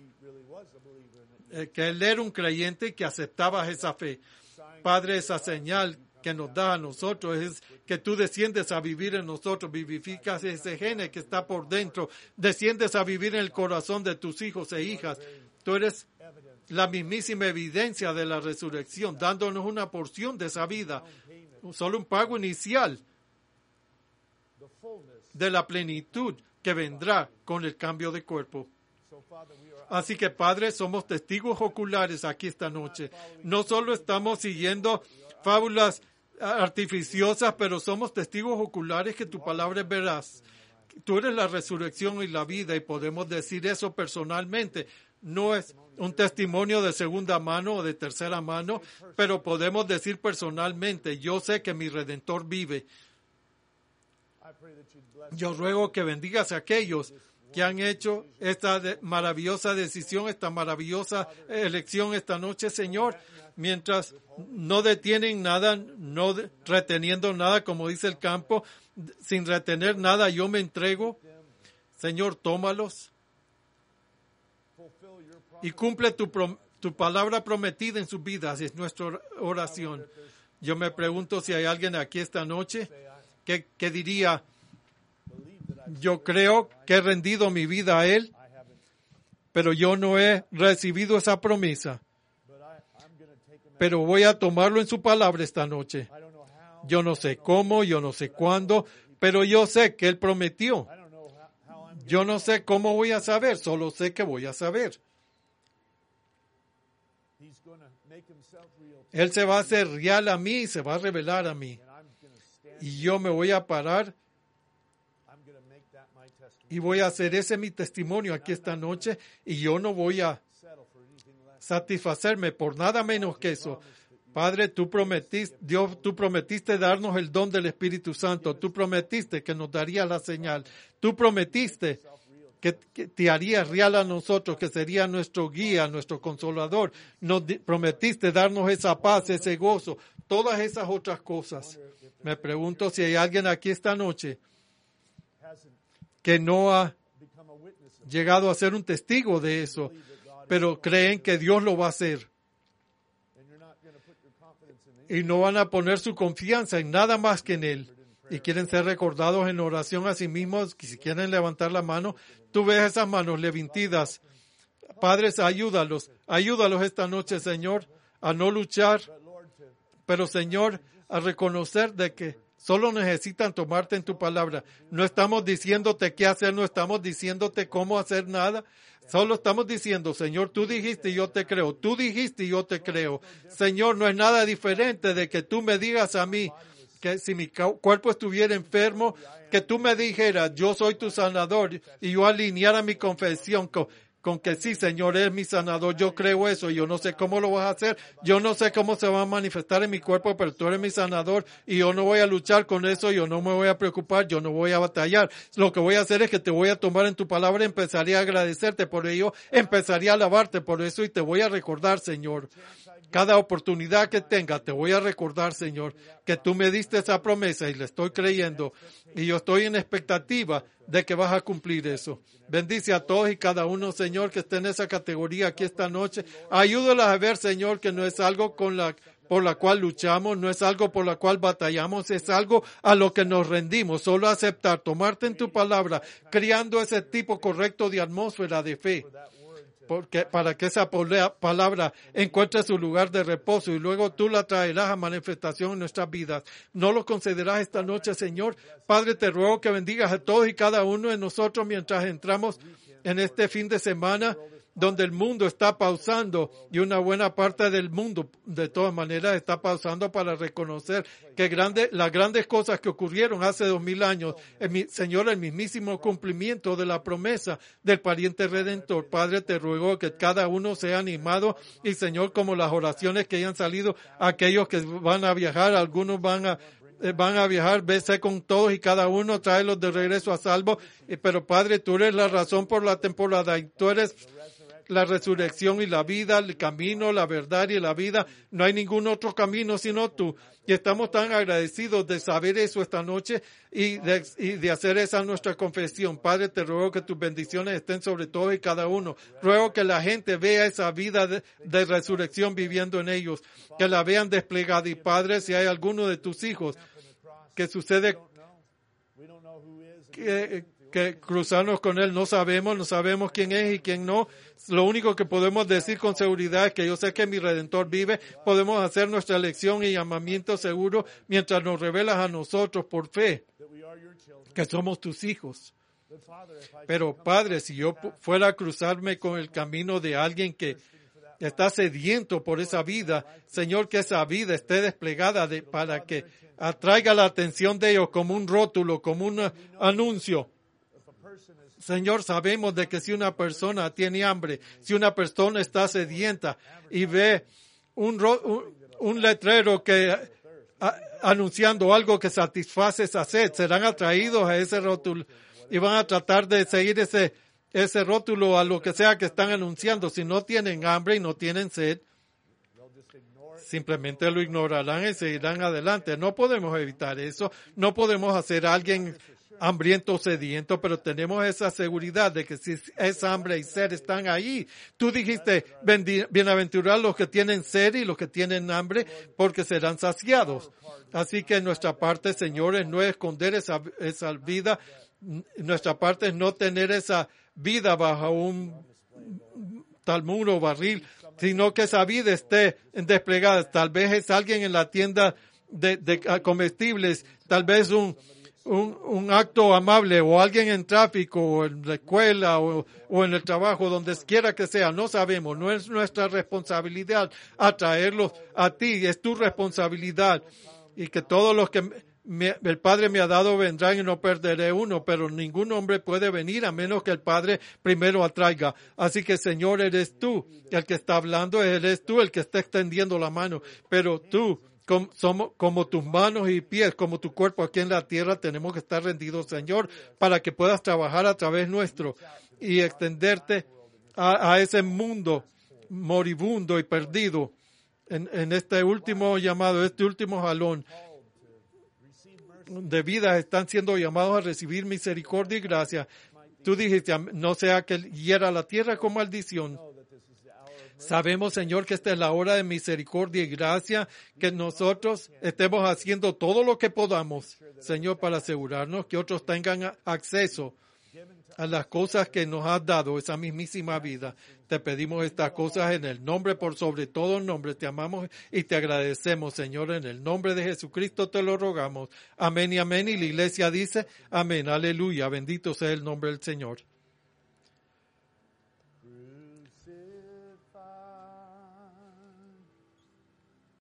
que él era un creyente y que aceptaba esa fe. Padre, esa señal que nos da a nosotros es que tú desciendes a vivir en nosotros, vivificas ese gene que está por dentro, desciendes a vivir en el corazón de tus hijos e hijas. Tú eres la mismísima evidencia de la resurrección, dándonos una porción de esa vida, solo un pago inicial de la plenitud que vendrá con el cambio de cuerpo. Así que, Padre, somos testigos oculares aquí esta noche. No solo estamos siguiendo fábulas artificiosas, pero somos testigos oculares que tu palabra es veraz. Tú eres la resurrección y la vida, y podemos decir eso personalmente. No es un testimonio de segunda mano o de tercera mano, pero podemos decir personalmente, yo sé que mi Redentor vive. Yo ruego que bendigas a aquellos que han hecho esta maravillosa decisión, esta maravillosa elección esta noche, Señor, mientras no detienen nada, no reteniendo nada, como dice el campo, sin retener nada, yo me entrego. Señor, tómalos y cumple tu palabra prometida en sus vidas. Es nuestra oración. Yo me pregunto si hay alguien aquí esta noche que diría, yo creo que he rendido mi vida a Él, pero yo no he recibido esa promesa. Pero voy a tomarlo en su palabra esta noche. Yo no sé cómo, yo no sé cuándo, pero yo sé que Él prometió. Yo no sé cómo voy a saber, solo sé que voy a saber. Él se va a hacer real a mí y se va a revelar a mí. Y yo me voy a parar y voy a hacer ese mi testimonio aquí esta noche, y yo no voy a satisfacerme por nada menos que eso. Padre, tú prometiste, Dios, tú prometiste darnos el don del Espíritu Santo. Tú prometiste que nos darías la señal. Tú prometiste que te harías real a nosotros, que sería nuestro guía, nuestro consolador. Nos prometiste darnos esa paz, ese gozo, todas esas otras cosas. Me pregunto si hay alguien aquí esta noche que no ha llegado a ser un testigo de eso, pero creen que Dios lo va a hacer. Y no van a poner su confianza en nada más que en Él. Y quieren ser recordados en oración a sí mismos, que si quieren levantar la mano, tú ves esas manos levantadas. Padres, ayúdalos esta noche, Señor, a no luchar, pero, Señor, a reconocer de que solo necesitan tomarte en tu palabra. No estamos diciéndote qué hacer, no estamos diciéndote cómo hacer nada. Solo estamos diciendo, Señor, tú dijiste y yo te creo. Tú dijiste y yo te creo. Señor, no es nada diferente de que tú me digas a mí que si mi cuerpo estuviera enfermo, que tú me dijeras, yo soy tu sanador, y yo alineara mi confesión con que sí, Señor, eres mi sanador. Yo creo eso. Yo no sé cómo lo vas a hacer. Yo no sé cómo se va a manifestar en mi cuerpo, pero tú eres mi sanador y yo no voy a luchar con eso. Yo no me voy a preocupar. Yo no voy a batallar. Lo que voy a hacer es que te voy a tomar en tu palabra. Empezaría a agradecerte por ello. Empezaría a alabarte por eso y te voy a recordar, Señor. Cada oportunidad que tenga, te voy a recordar, Señor, que tú me diste esa promesa y le estoy creyendo. Y yo estoy en expectativa de que vas a cumplir eso. Bendice a todos y cada uno, Señor, que esté en esa categoría aquí esta noche. Ayúdalas a ver, Señor, que no es algo por la cual luchamos, no es algo por la cual batallamos, es algo a lo que nos rendimos. Solo aceptar, tomarte en tu palabra, creando ese tipo correcto de atmósfera de fe. Porque para que esa palabra encuentre su lugar de reposo y luego tú la traerás a manifestación en nuestras vidas. No lo concederás esta noche, Señor. Padre, te ruego que bendigas a todos y cada uno de nosotros mientras entramos en este fin de semana donde el mundo está pausando y una buena parte del mundo de todas maneras está pausando para reconocer que las grandes cosas que ocurrieron hace 2000 años, Señor, el mismísimo cumplimiento de la promesa del pariente redentor. Padre, te ruego que cada uno sea animado y, Señor, como las oraciones que hayan salido, aquellos que van a viajar, algunos van a viajar, vese con todos y cada uno, tráelos de regreso a salvo. Pero Padre, tú eres la razón por la temporada y tú eres la resurrección y la vida, el camino, la verdad y la vida. No hay ningún otro camino sino tú. Y estamos tan agradecidos de saber eso esta noche y de hacer esa nuestra confesión. Padre, te ruego que tus bendiciones estén sobre todos y cada uno. Ruego que la gente vea esa vida de resurrección viviendo en ellos, que la vean desplegada. Y Padre, si hay alguno de tus hijos que sucede que cruzarnos con él, no sabemos quién es y quién no. Lo único que podemos decir con seguridad es que yo sé que mi Redentor vive. Podemos hacer nuestra elección y llamamiento seguro mientras nos revelas a nosotros por fe que somos tus hijos. Pero Padre, si yo fuera a cruzarme con el camino de alguien que está sediento por esa vida, Señor, que esa vida esté desplegada para que atraiga la atención de ellos como un rótulo, como un anuncio. Señor, sabemos de que si una persona tiene hambre, si una persona está sedienta y ve un letrero que anunciando algo que satisface esa sed, serán atraídos a ese rótulo y van a tratar de seguir ese rótulo a lo que sea que están anunciando. Si no tienen hambre y no tienen sed, simplemente lo ignorarán y seguirán adelante. No podemos evitar eso. No podemos hacer a alguien hambriento o sediento, pero tenemos esa seguridad de que si esa hambre y sed están ahí. Tú dijiste, bienaventurados los que tienen sed y los que tienen hambre, porque serán saciados. Así que nuestra parte, señores, no es esconder esa vida. Nuestra parte es no tener esa vida bajo un talmud o barril, sino que esa vida esté desplegada. Tal vez es alguien en la tienda de comestibles, tal vez un acto amable, o alguien en tráfico, o en la escuela, o en el trabajo, donde quiera que sea, no sabemos, no es nuestra responsabilidad atraerlos a ti, es tu responsabilidad, y que todos los que el Padre me ha dado vendrán y no perderé uno, pero ningún hombre puede venir a menos que el Padre primero atraiga. Así que, Señor, eres tú el que está hablando, eres tú el que está extendiendo la mano, pero tú, somos como tus manos y pies, como tu cuerpo aquí en la tierra, tenemos que estar rendidos, Señor, para que puedas trabajar a través nuestro y extenderte a ese mundo moribundo y perdido en este último llamado, este último jalón de vida. Están siendo llamados a recibir misericordia y gracia. Tú dijiste, no sea que hiera la tierra con maldición. Sabemos, Señor, que esta es la hora de misericordia y gracia, que nosotros estemos haciendo todo lo que podamos, Señor, para asegurarnos que otros tengan acceso a las cosas que nos has dado, esa mismísima vida. Te pedimos estas cosas en el nombre, por sobre todo nombre. Te amamos y te agradecemos, Señor, en el nombre de Jesucristo te lo rogamos. Amén y amén. Y la iglesia dice, amén, aleluya, bendito sea el nombre del Señor.